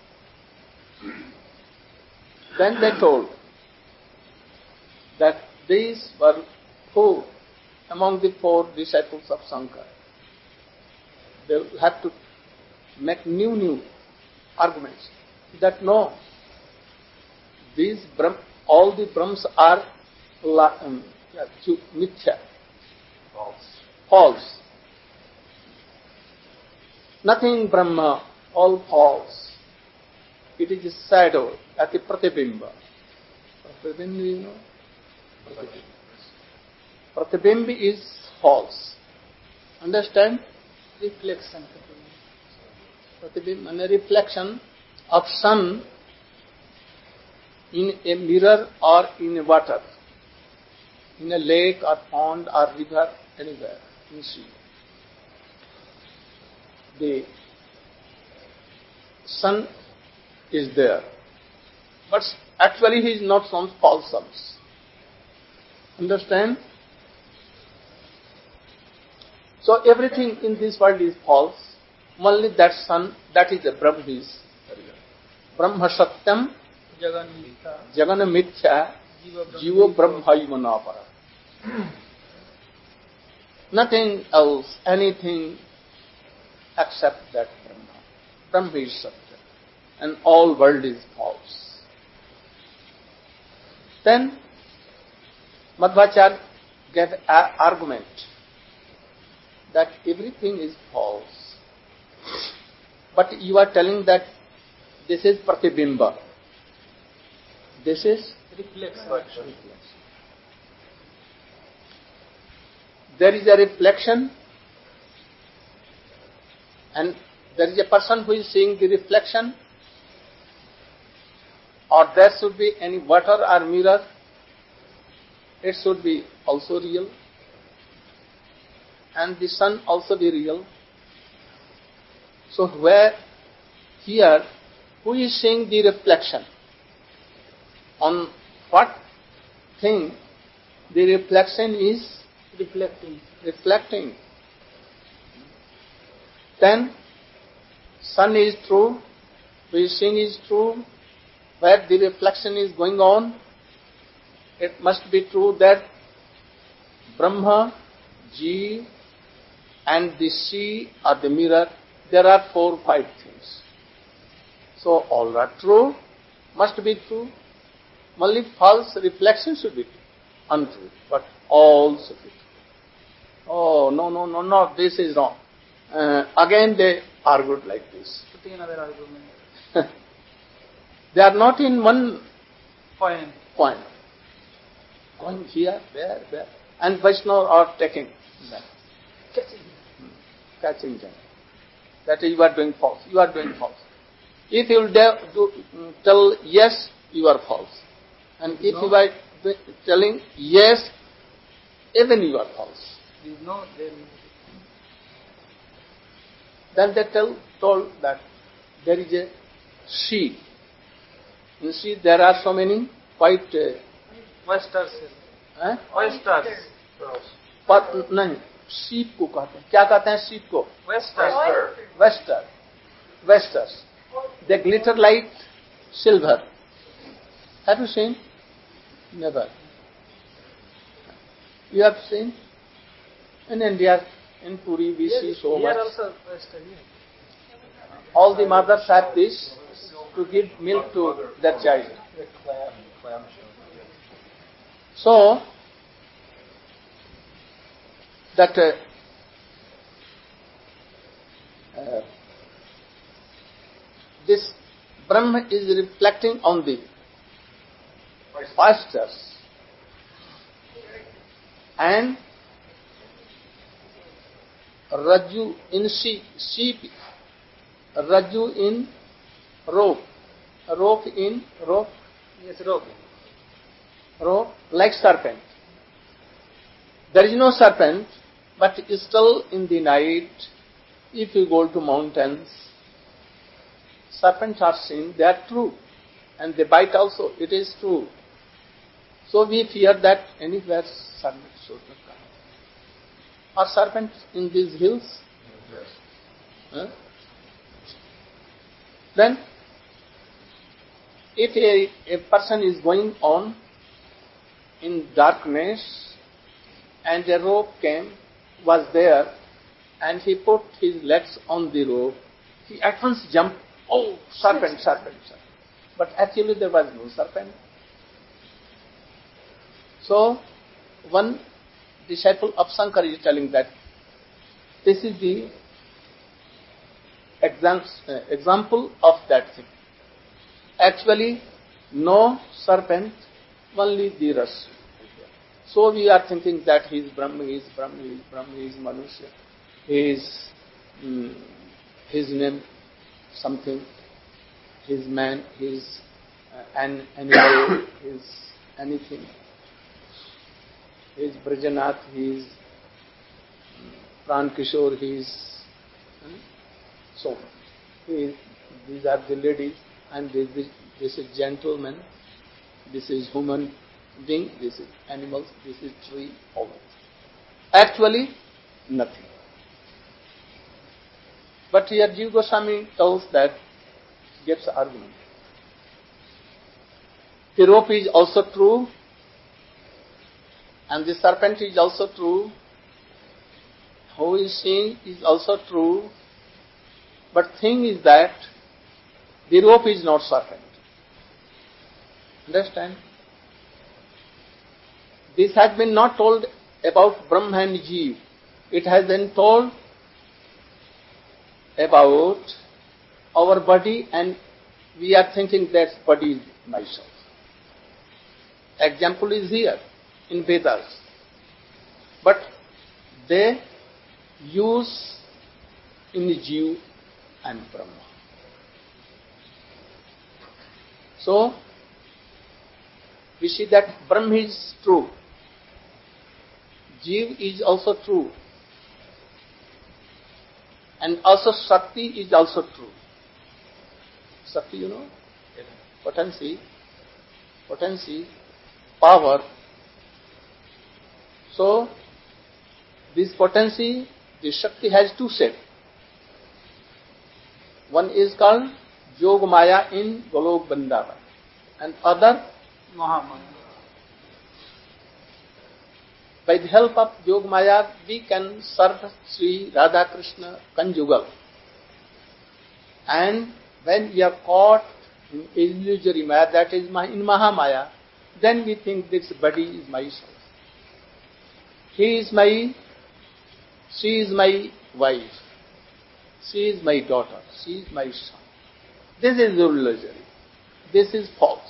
Then they told that these were four among the four disciples of Shankar. They have to make new, new arguments. That no, these Brahm, all the Brahmas are la, um, mithya, false. false. Nothing Brahma, all false. It is a shadow, at the pratibimba. Pratibimba, you know? Pratibimba. Pratibimba is false. Understand?
Reflection.
Pratibimba, and a reflection of sun in a mirror or in a water, in a lake or pond or river, anywhere in sea. The sun is there, but actually he is not some false suns. Understand? So everything in this world is false. Only that sun, that is the Brahma is. Brahma Satyam,
Jagan Mithya.
Jagana Mithya, Jiva Brahmaiva Napara. Nothing else, anything except that Brahma. Brahma is Satya. and all world is false. Then Madhvacharya gave an argument that everything is false. But you are telling that this is pratibimba. This is reflection. There is a reflection, and there is a person who is seeing the reflection, or there should be any water or mirror. It should be also real, and the sun also be real. So where here, who is seeing the reflection? On what thing the reflection is
reflecting?
Reflecting. Then sun is true, who is seeing is true. Where the reflection is going on, it must be true that Brahma, Jeev, and the sea or the mirror, there are four, five things. So all are true, must be true. Only false reflection should be untrue, but all should be true. Oh, no, no, no, no, this is wrong. Uh, again they argued like this.
Putting another argument.
They are not in one
Point.
point. Going here, there, there. And Vaishnava are taking them.
Catching.
Catching them. That you are doing false. You are doing false. If you will dare do, tell yes, you are false. And if
No.
you are telling yes, even you are false.
There is no, there is
Then they tell, told that there is a sea. You see, there are so many white. Uh,
oysters.
eh?
Oysters.
पर नहीं, sheep को कहते हैं. क्या कहते हैं sheep को?
Oysters.
Wester. Westers. They glitter like silver. Have you seen? Never. You have seen? In India, in Puri, we see so
Here
much.
also oyster. Here.
All the mothers have this to give milk to their child. So, that uh, uh, this Brahma is reflecting on the oysters, and Raju in sheep, sheep, Raju in rope, rope in rope,
Yes, rope.
rope like serpent. There is no serpent, but still in the night, if you go to mountains, serpents are seen, they are true, and they bite also, it is true. So we fear that anywhere serpent should not come. Are serpents in these hills?
Yes.
Huh? Then, if a, a person is going on in darkness and a rope came, was there, and he put his legs on the rope, he at once jumped, oh, serpent, serpent, serpent. But actually there was no serpent. So, one disciple of Shankar is telling that this is the exam, uh, example of that thing. Actually, no serpent, only the rus. So we are thinking that he is Brahma, he is Brahma, he is Brahma, he is Manusya, he is um, his name something, he is man, he is uh, an animal, he is anything. He is Brajanath, he is Pran Kishore, he is hmm, so he is, these are the ladies, and this, this, this is gentleman, this is human being, this is animals, this is tree, all that. Actually, nothing. But here Jiva Goswami tells that, gives argument. The rope is also true, and the serpent is also true. Who is seeing is also true. But thing is that The rope is not serpent. Understand? This has been not told about Brahma and Jeev. It has been told about our body, and we are thinking that body is myself. Example is here in Vedas. But they use in Jeev and Brahma. So, we see that Brahma is true. Jeev is also true. And also Shakti is also true. Shakti, you know? Potency. Potency. Power. So, this potency, this Shakti has two sets. One is called Yog Maya in Golok Vrindavan, and other
Mahamaya.
By the help of Yog Maya, we can serve Sri Radha Krishna conjugal. And when we are caught in illusory Maya, that is in Mahamaya, then we think this body is myself. He is my, she is my wife, she is my daughter, she is my son. This is illusory. This is false.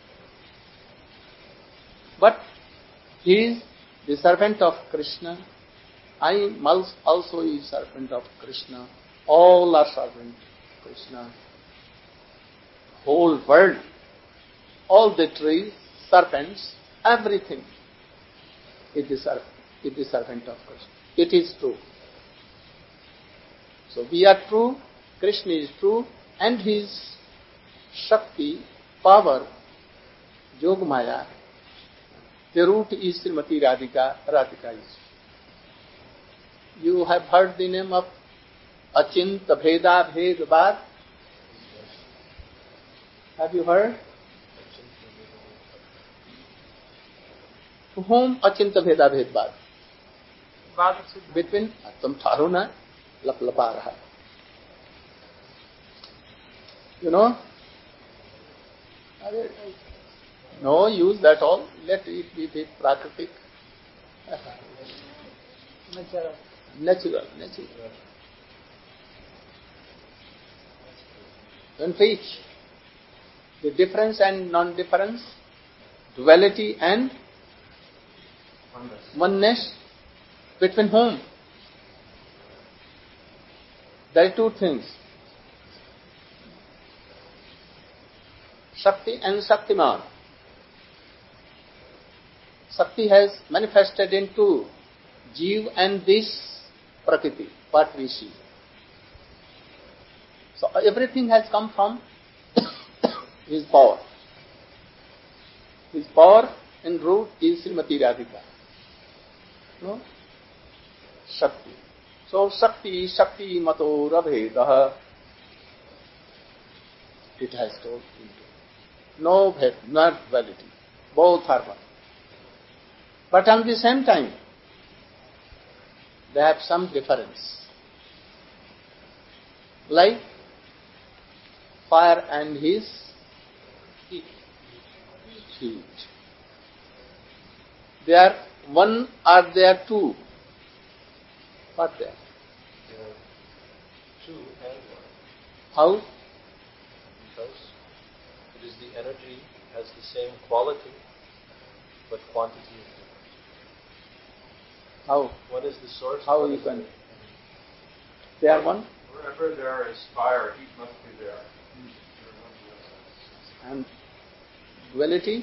But he is the servant of Krishna. I am also a servant of Krishna. All are servant of Krishna. Whole world, all the trees, serpents, everything is the servant, is the servant of Krishna. It is true. So we are true, Krishna is true, and his Shakti, power, Yog Maya, the root is Srimati Radhika, Radhika is. You have heard the name of Achinta Bheda Bhed. Have you heard? To whom Achinta Bheda Bhed? Between Tum Tharuna, Lap Laparaha. You know? No use that all. Let it be the Prakritik.
Natural.
Natural, natural. Don't teach the difference and non-difference, duality and oneness, between whom? There are two things. Shakti and Shaktiman. Shakti has manifested into Jeev and this Prakriti, what we see. So everything has come from his power. His power and root is Srimati Radhika. No? Shakti. So Shakti, Shakti Mato Rabhedaha. It has told into. No bhed, not duality. Both are one. But at the same time, they have some difference. Like fire and his heat. heat. They are one or they are two? What they are?
They are two and one.
How?
Because it is the energy has the same quality, but quantity is different.
How?
One is the source.
How
one
you
is
can?
the-
They are one?
Wherever there is fire, heat must be there.
And duality?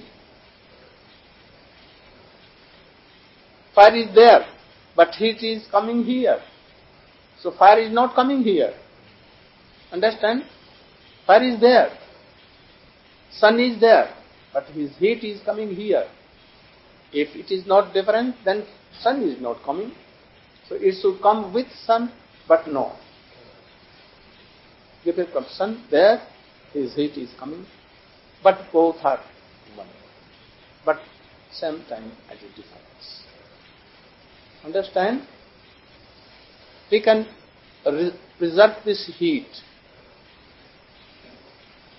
Fire is there, but heat is coming here. So fire is not coming here. Understand? Fire is there. Sun is there, but his heat is coming here. If it is not different, then sun is not coming. So it should come with sun, but no. If it comes sun there, his heat is coming. But both are one. But same time as a difference. Understand? We can re- preserve this heat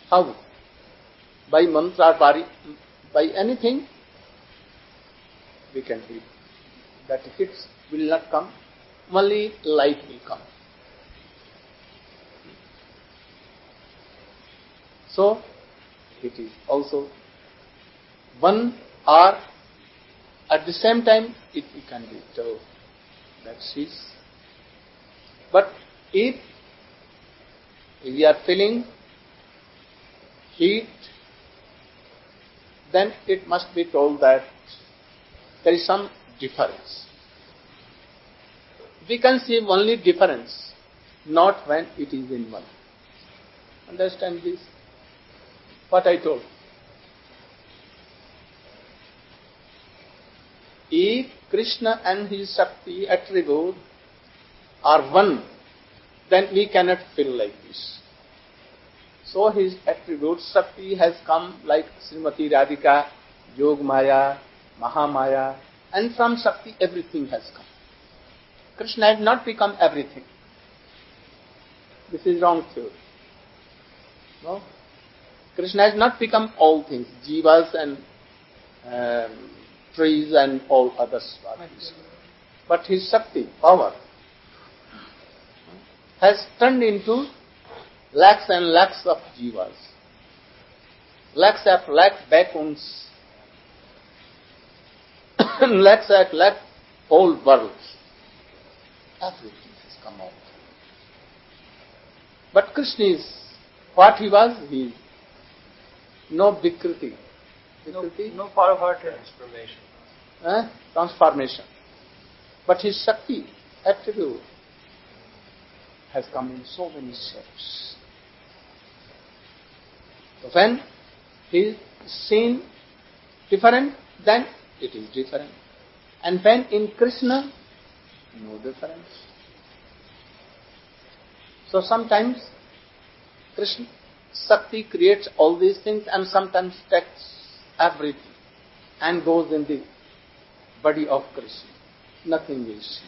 How? By mantra, by, by anything, we can heat. That heat will not come, only light will come. So, it is also one or at the same time it can be so that is. But if we are feeling heat, then it must be told that there is some difference. We can see only difference, not when it is in one. Understand this? What I told. If Krishna and his Shakti attribute are one, then we cannot feel like this. So his attribute Shakti has come like Srimati Radhika, Yog Maya, Mahamaya, and from Shakti everything has come. Krishna has not become everything. This is wrong theory. No? Krishna has not become all things, jivas and um, trees and all other species. But his Shakti, power, has turned into lakhs and lakhs of jivas, lakhs of lakh backbones, lakhs of lakh whole worlds. Everything has come out. But Krishna is what he was, he is no Vikriti. Vikriti?
No, no part of our transformation.
Eh? Transformation. But his Shakti attribute has come in so many shapes. So when he is seen different, then it is different. And when in Krishna, no difference. So sometimes Krishna Shakti creates all these things and sometimes takes everything and goes in the body of Krishna. Nothing is seen.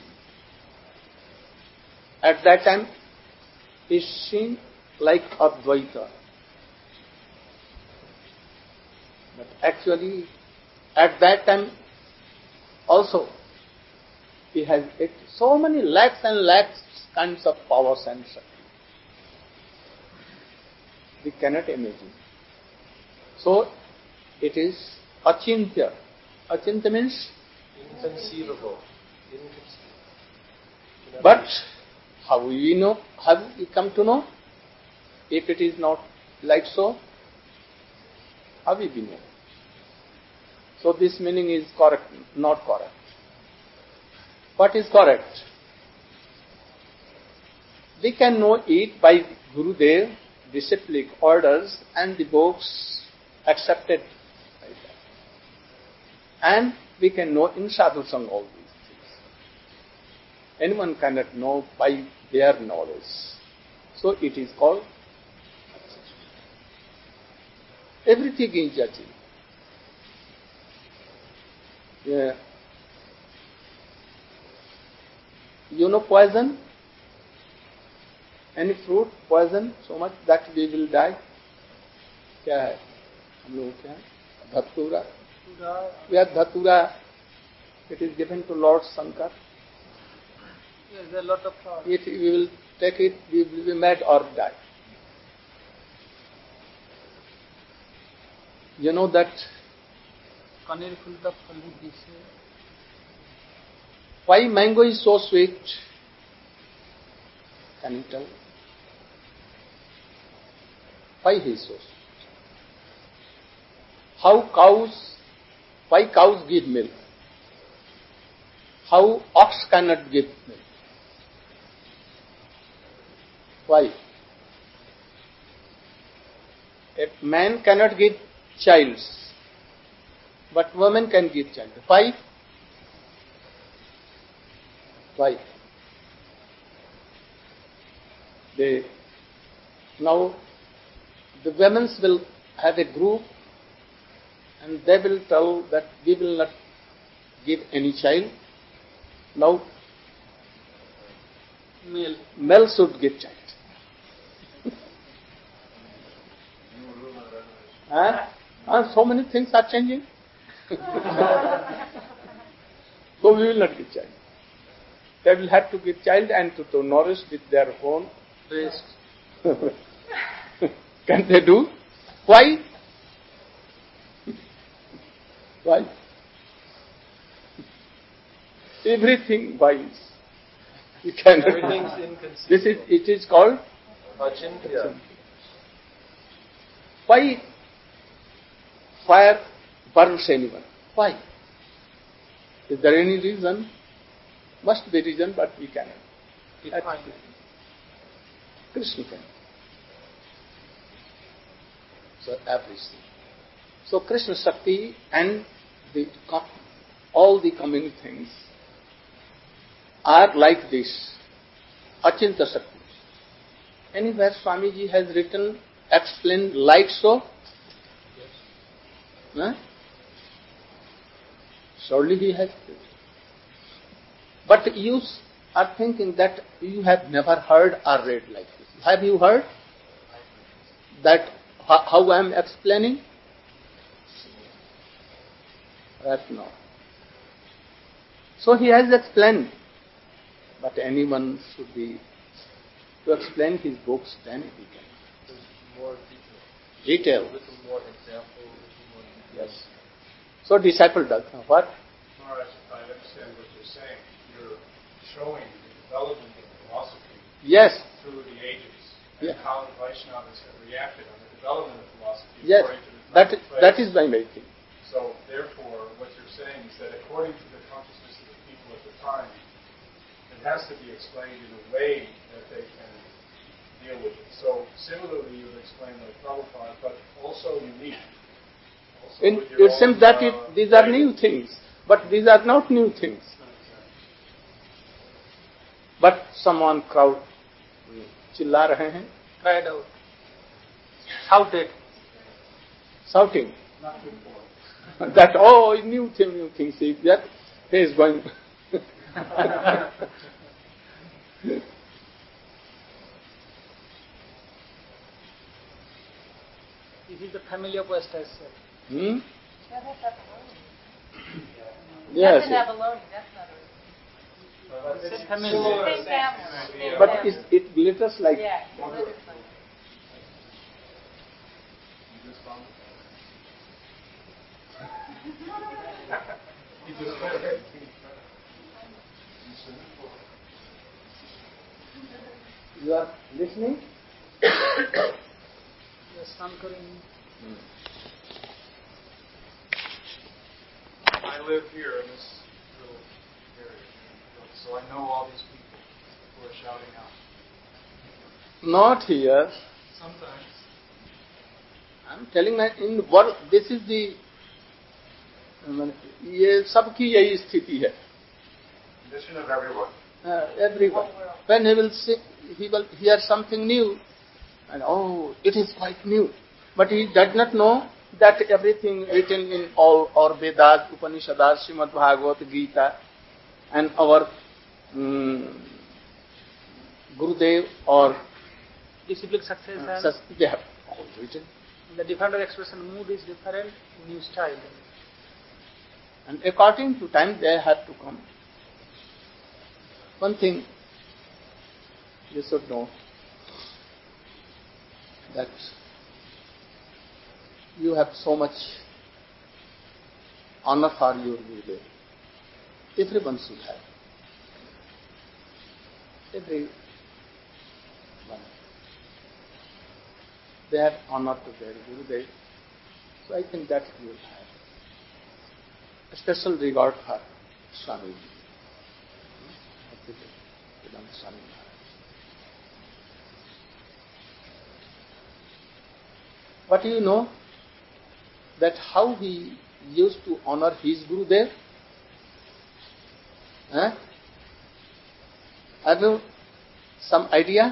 At that time, is seen like Advaita. But actually, at that time, also, he has it, so many lakhs and lakhs kinds of powers and Shakti. We cannot imagine. So, it is achintya. Achintya means?
Inconceivable. Inconceivable.
But, how we know, how we come to know? If it is not like so, how we know? So this meaning is correct, not correct. What is correct? We can know it by Gurudev, disciplic orders and the books accepted by that. And we can know in Sadhu Sangha all these things. Anyone cannot know by their knowledge. So it is called everything is judging. Yeah. You know poison? Any fruit, poison, so much that we will die. क्या है हम लोगों क्या है धतूरा we are dhatura. It is given to Lord Shankar.
Yes, there are a lot of flowers.
If we will take it, we will be mad or die. You know that
Kanir Fulta Phalli Dise.
why mango is so sweet? Can you tell? Why he is so sweet? How cows, why cows give milk? How ox cannot give milk? Why? A man cannot give child, but woman can give child. Why? Why? They, now, the women will have a group and they will tell that we will not give any child. Now, male, male should give child. Huh? Uh, so many things are changing. So we will not get child. They will have to get child and to, to nourish with their own waste. Can they do? Why? Why? Everything wise. You cannot.
Everything's inconceivable.
This is, it is called
Achintya.
Why fire burns anyone? Why? Is there any reason? Must be reason, but we cannot. That's Krishna can. So everything. So Krishna Shakti and the all the coming things are like this. Achinta Shakti. Anywhere Swamiji has written, explained like so?
Yes.
Huh? Surely he has. But you are thinking that you have never heard or read like this. Have you heard that how, how I am explaining? That no. So he has explained. But anyone should be to explain his books, then he can.
There's more detail.
Detail.
A little more example, a little more detail.
Yes. So disciple does what?
Maharaj, if I understand what you're saying, you're showing the development of philosophy
Yes.
through the ages and
Yeah.
how the Vaishnavas have reacted on the development of philosophy
Yes.
according to the
That
time and
that
place.
is my making.
So therefore, what you're saying is that according to the consciousness of the people at the time, it has to be explained in a way that they can deal with it. So similarly, you've explained like Prabhupada, but also unique. Also
In,
with your
it seems
own,
that
uh,
it, these are
way.
new things, but these are not new things. But someone crowd चिल्ला रहे हैं, cried out, shouted, shouting. That oh, new thing, new thing. See that he is going.
This is the family of West Asia.
Hmm?
That has abalone.
Yes.
That's an abalone. That's not a.
It's a family.
Same family. Same
But
family.
it, it glitters like.
Yeah, it glitters like.
You are listening?
Yes, I'm going.
I live here in this little area, so I know all these people who are shouting out.
Not here.
Sometimes.
I'm telling that in world, this is the, ये सबकी यही स्थिति है.
Condition of everyone.
Uh, everyone. When he will see, he will hear something new, and oh, it is quite new. But he does not know that everything written in all our Vedas, Upanishads, Srimad Bhagavad Gita, and our um, Gurudev or
Disciplic success and
such, they have all written.
the different expression mood is different, new style.
And according to time, they have to come. One thing you should know, that you have so much honor for your Gurudev. Everyone should have. Everyone. They have honor to their Gurudev. So I think that you will have. A special regard for Swami. Swami Maharaj. But you know that how he used to honor his Gurudev? Huh? Have you some idea?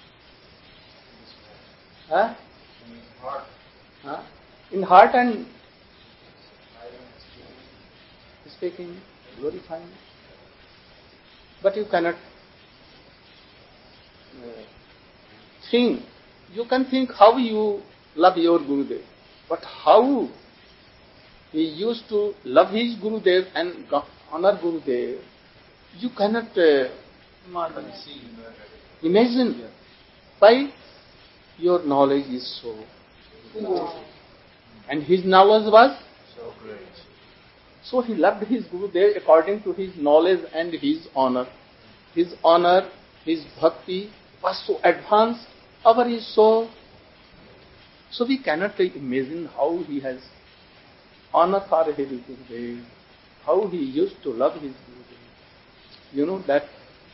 Huh? Huh? In heart and speaking, glorifying. But you cannot uh, think. You can think how you love your Gurudev. But how he used to love his Gurudev and honor Gurudev, you cannot uh, imagine. Why? Your knowledge is so good. And his knowledge was
So great.
so he loved his Gurudev according to his knowledge and his honor. His honor, his bhakti was so advanced, our is so. So we cannot imagine how he has honor for his Gurudev, how he used to love his Gurudev. You know that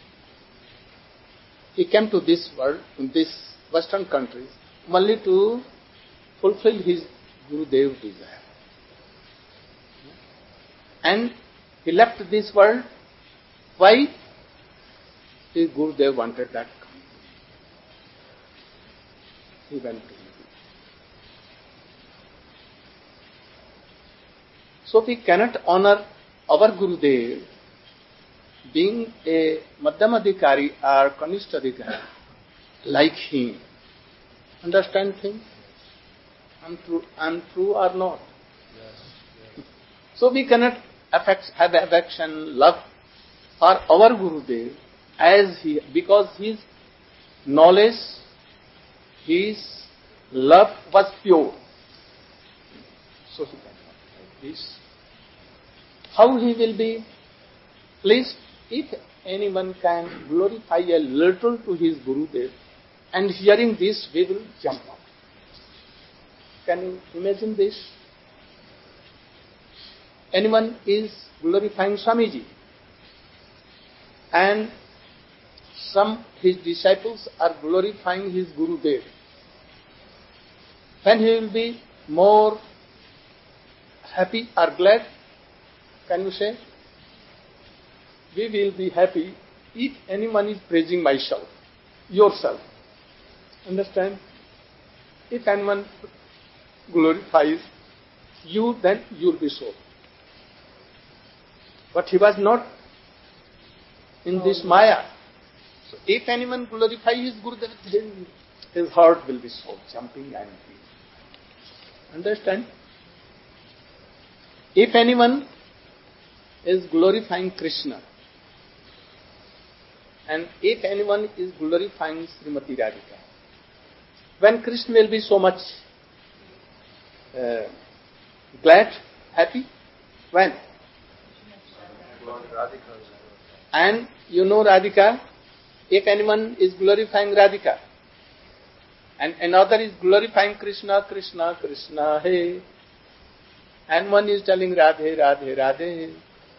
he came to this world, in this Western countries, only to fulfill his Gurudev desire. And he left this world. Why? His Gurudev wanted that. He went to him. So we cannot honor our Gurudev being a Madhyamadhikari or Kanishtadhikari like him. Understand things? I'm true, I'm true or not?
Yes.
So we cannot affect, have affection, love for our Gurudev as he, because his knowledge, his love was pure. So he cannot like this. How he will be pleased if anyone can glorify a little to his Gurudev, and hearing this we will jump up. Can you imagine this? Anyone is glorifying Swamiji, and some his disciples are glorifying his Gurudev. When he will be more happy or glad? Can you say? We will be happy if anyone is praising myself, yourself. Understand? If anyone glorifies you, then you will be so. But he was not in this Maya. So if anyone glorifies his Gurudev, then his heart will be so jumping and free. Understand? If anyone is glorifying Krishna, and if anyone is glorifying Srimati Radhika, when Krishna will be so much uh, glad, happy? When? And you know Radhika, if anyone is glorifying Radhika, and another is glorifying Krishna, Krishna, Krishna, hey, and one is telling Radhe, Radhe, Radhe.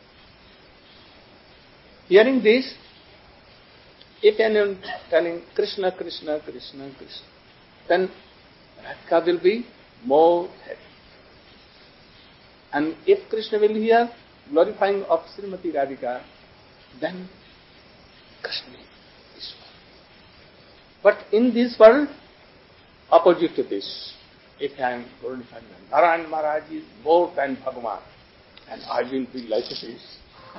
Hearing this, if anyone telling Krishna, Krishna, Krishna, Krishna, then Radhika will be more happy. And if Krishna will hear glorifying of Srimati Radhika, then Krishna is one. But in this world, opposite to this, if I am glorifying Narayan Maharaj is more than Bhagavan, and I will be like this.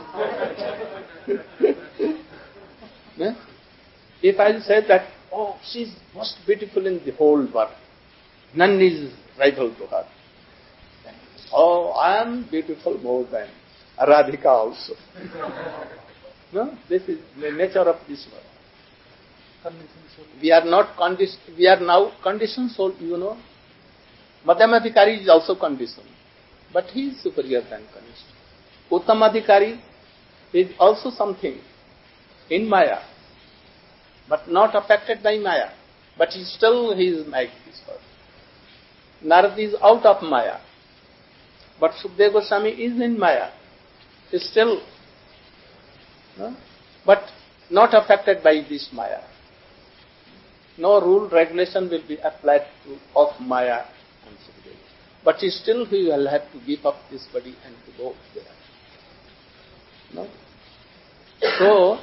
Yeah? If I say that, oh, she is most beautiful in the whole world, none is rival to her. Then, oh, I am beautiful more than Radhika also. No, this is the nature of this world. We are not conditioned. We are now conditioned soul. You know, Madhyamadhikari is also conditioned, but he is superior than conditioned. Uttamadhikari is also something in Maya, but not affected by Maya. But he still he is like this world. Narad is out of Maya, but Sukadeva Goswami is in Maya. He is still, no? But not affected by this Maya. No rule, regulation will be applied to of Maya and Sukadeva. But he still he will have to give up this body and to go there. No? So,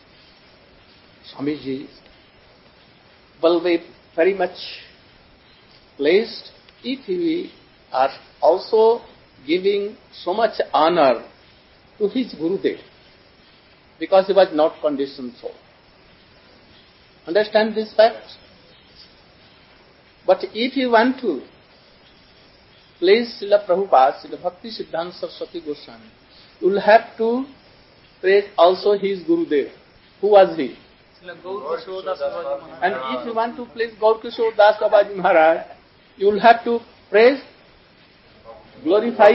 Swamiji will be very much pleased if we are also giving so much honor to his Gurudev, because he was not conditioned soul. Understand this fact? But if you want to
praise Srila Prabhupada, Srila Bhakti Siddhanta Saraswati Goswami, you will have to praise also his Gurudev. Who was he? And if you want to praise Gaur Kishore Das Babaji Maharaj, you will have to praise, glorify,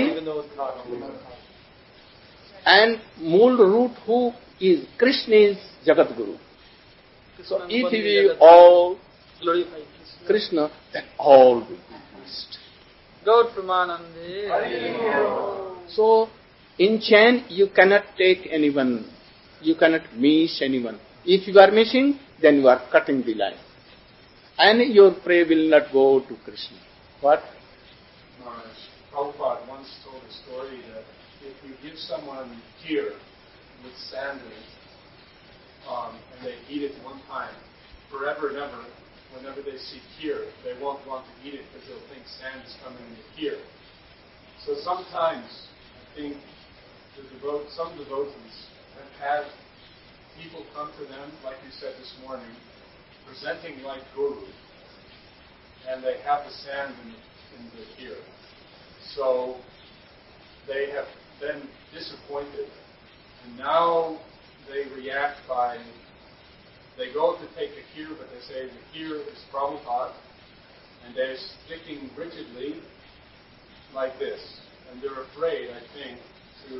and mool root who is Krishna is Jagat Guru. So if we all glorify Krishna, then all will be blessed.
Gaur Pramanande.
So in chain you cannot take anyone, you cannot miss anyone. If you are missing, then you are cutting the line. And your prayer will not go to Krishna. What?
Maharaj, Prabhupada once told a story that if you give someone kheer with sand in it, um, and they eat it one time, forever and ever, whenever they see kheer, they won't want to eat it because they'll think sand is coming in the kheer. So sometimes, I think, the devote, some devotees have had people come to them, like you said this morning, presenting like Guru, and they have the sand in, in the kheer. So they have been disappointed, and now they react by, they go to take the kheer, but they say the kheer is Prabhupada, and they're sticking rigidly like this. And they're afraid, I think, to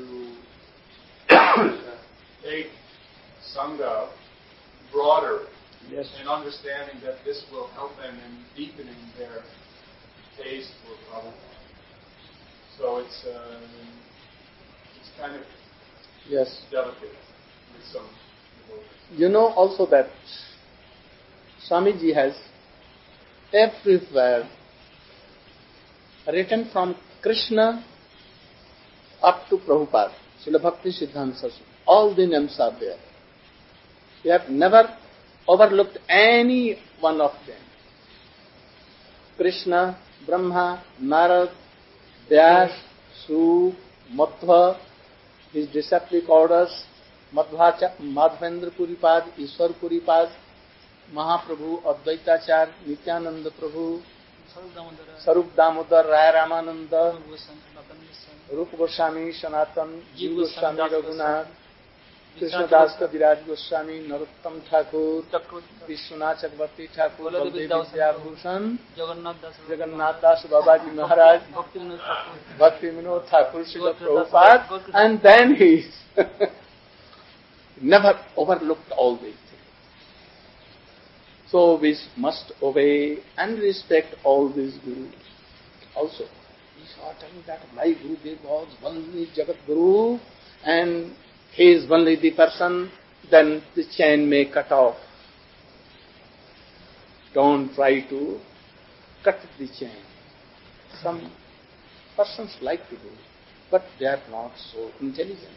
take Sangha broader,
Yes.
and understanding that this will help them in deepening their taste for Prabhupada. So it's uh, it's kind of
Yes.
delicate with some devotees.
You know also that Swamiji has everywhere written from Krishna up to Prabhupada, Srila Bhakti Siddhanta Saraswati. All the names are there. We have never overlooked any one of them. Krishna, Brahma, Narad, Vyas, Suk, Madhva, his disciplic orders, Madhvacha, Madhvendra Puripad, Ishwar Puripad, Mahaprabhu, Advaitachar, Nityananda Prabhu, Sarup Damodar, Raya Ramananda, Rupa Goswami, Sanatan, Jiva Goswami, Raghunath, Krishnadas Kaviraj Goswami, Narottam Thakur, Vishwanath Chakravarti Thakur, Baldev Vidyabhushan, Jagannath Das Babaji Maharaj, Bhakti Vinod Thakur, Srila Prabhupada, and then he never overlooked all these things. So we must obey and respect all these gurus. Also, he saw telling that my Gurudev was only Jagat Guru and he is only the person, then the chain may cut off. Don't try to cut the chain. Some persons like to do, but they are not so intelligent.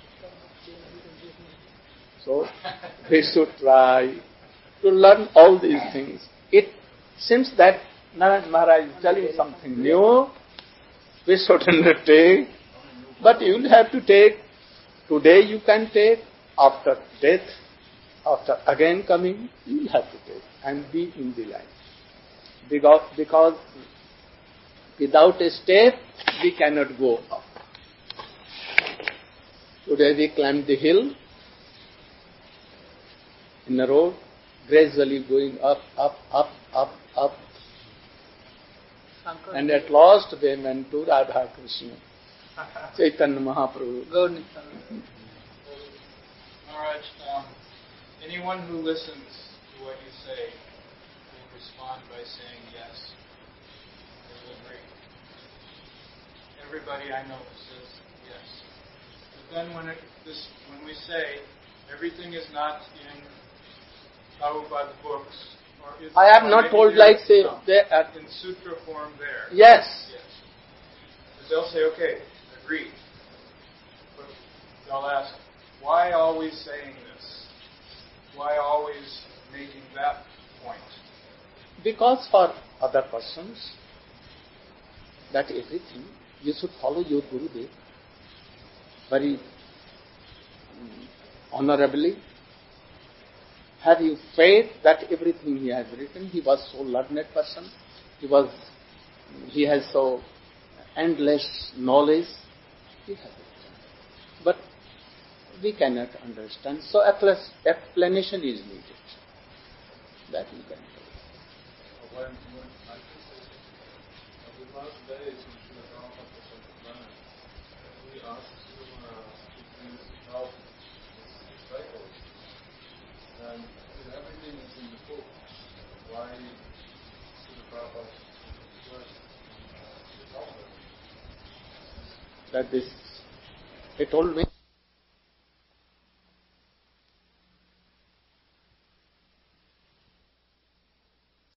So we should try to learn all these things. It seems that Narayan Maharaj is telling something new, we should undertake, but you will have to take. Today you can take, after death, after again coming, you will have to take and be in the life. Because, because without a step, we cannot go up. Today we climb the hill in the road, gradually going up, up, up, up, up. And at last they went to Radha Krishna, Chaitanya Mahaprabhu.
Maharaj, um, anyone who listens to what you say will respond by saying yes. They will agree. Everybody I know says yes. But then when it, this, when we say everything is not in Prabhupada's books, or is
I have not told like say they are,
in sutra form there.
yes.
Yes. But they'll say, okay, agreed. But they'll ask, why always saying this? Why always making that point?
Because for other persons, that everything, you should follow your Gurudev very um, honorably. Have you faith that everything he has written, he was so learned person, he was, he has so
endless knowledge, we have it. But we cannot understand, so explanation is needed. That we can do.
When, when I can say, uh, the last days when Srila Prabhupada was on the planet, we asked him uh, to please help his disciples. And everything is in the book. Why Srila Prabhupada was uh, to help them?
That is, he told me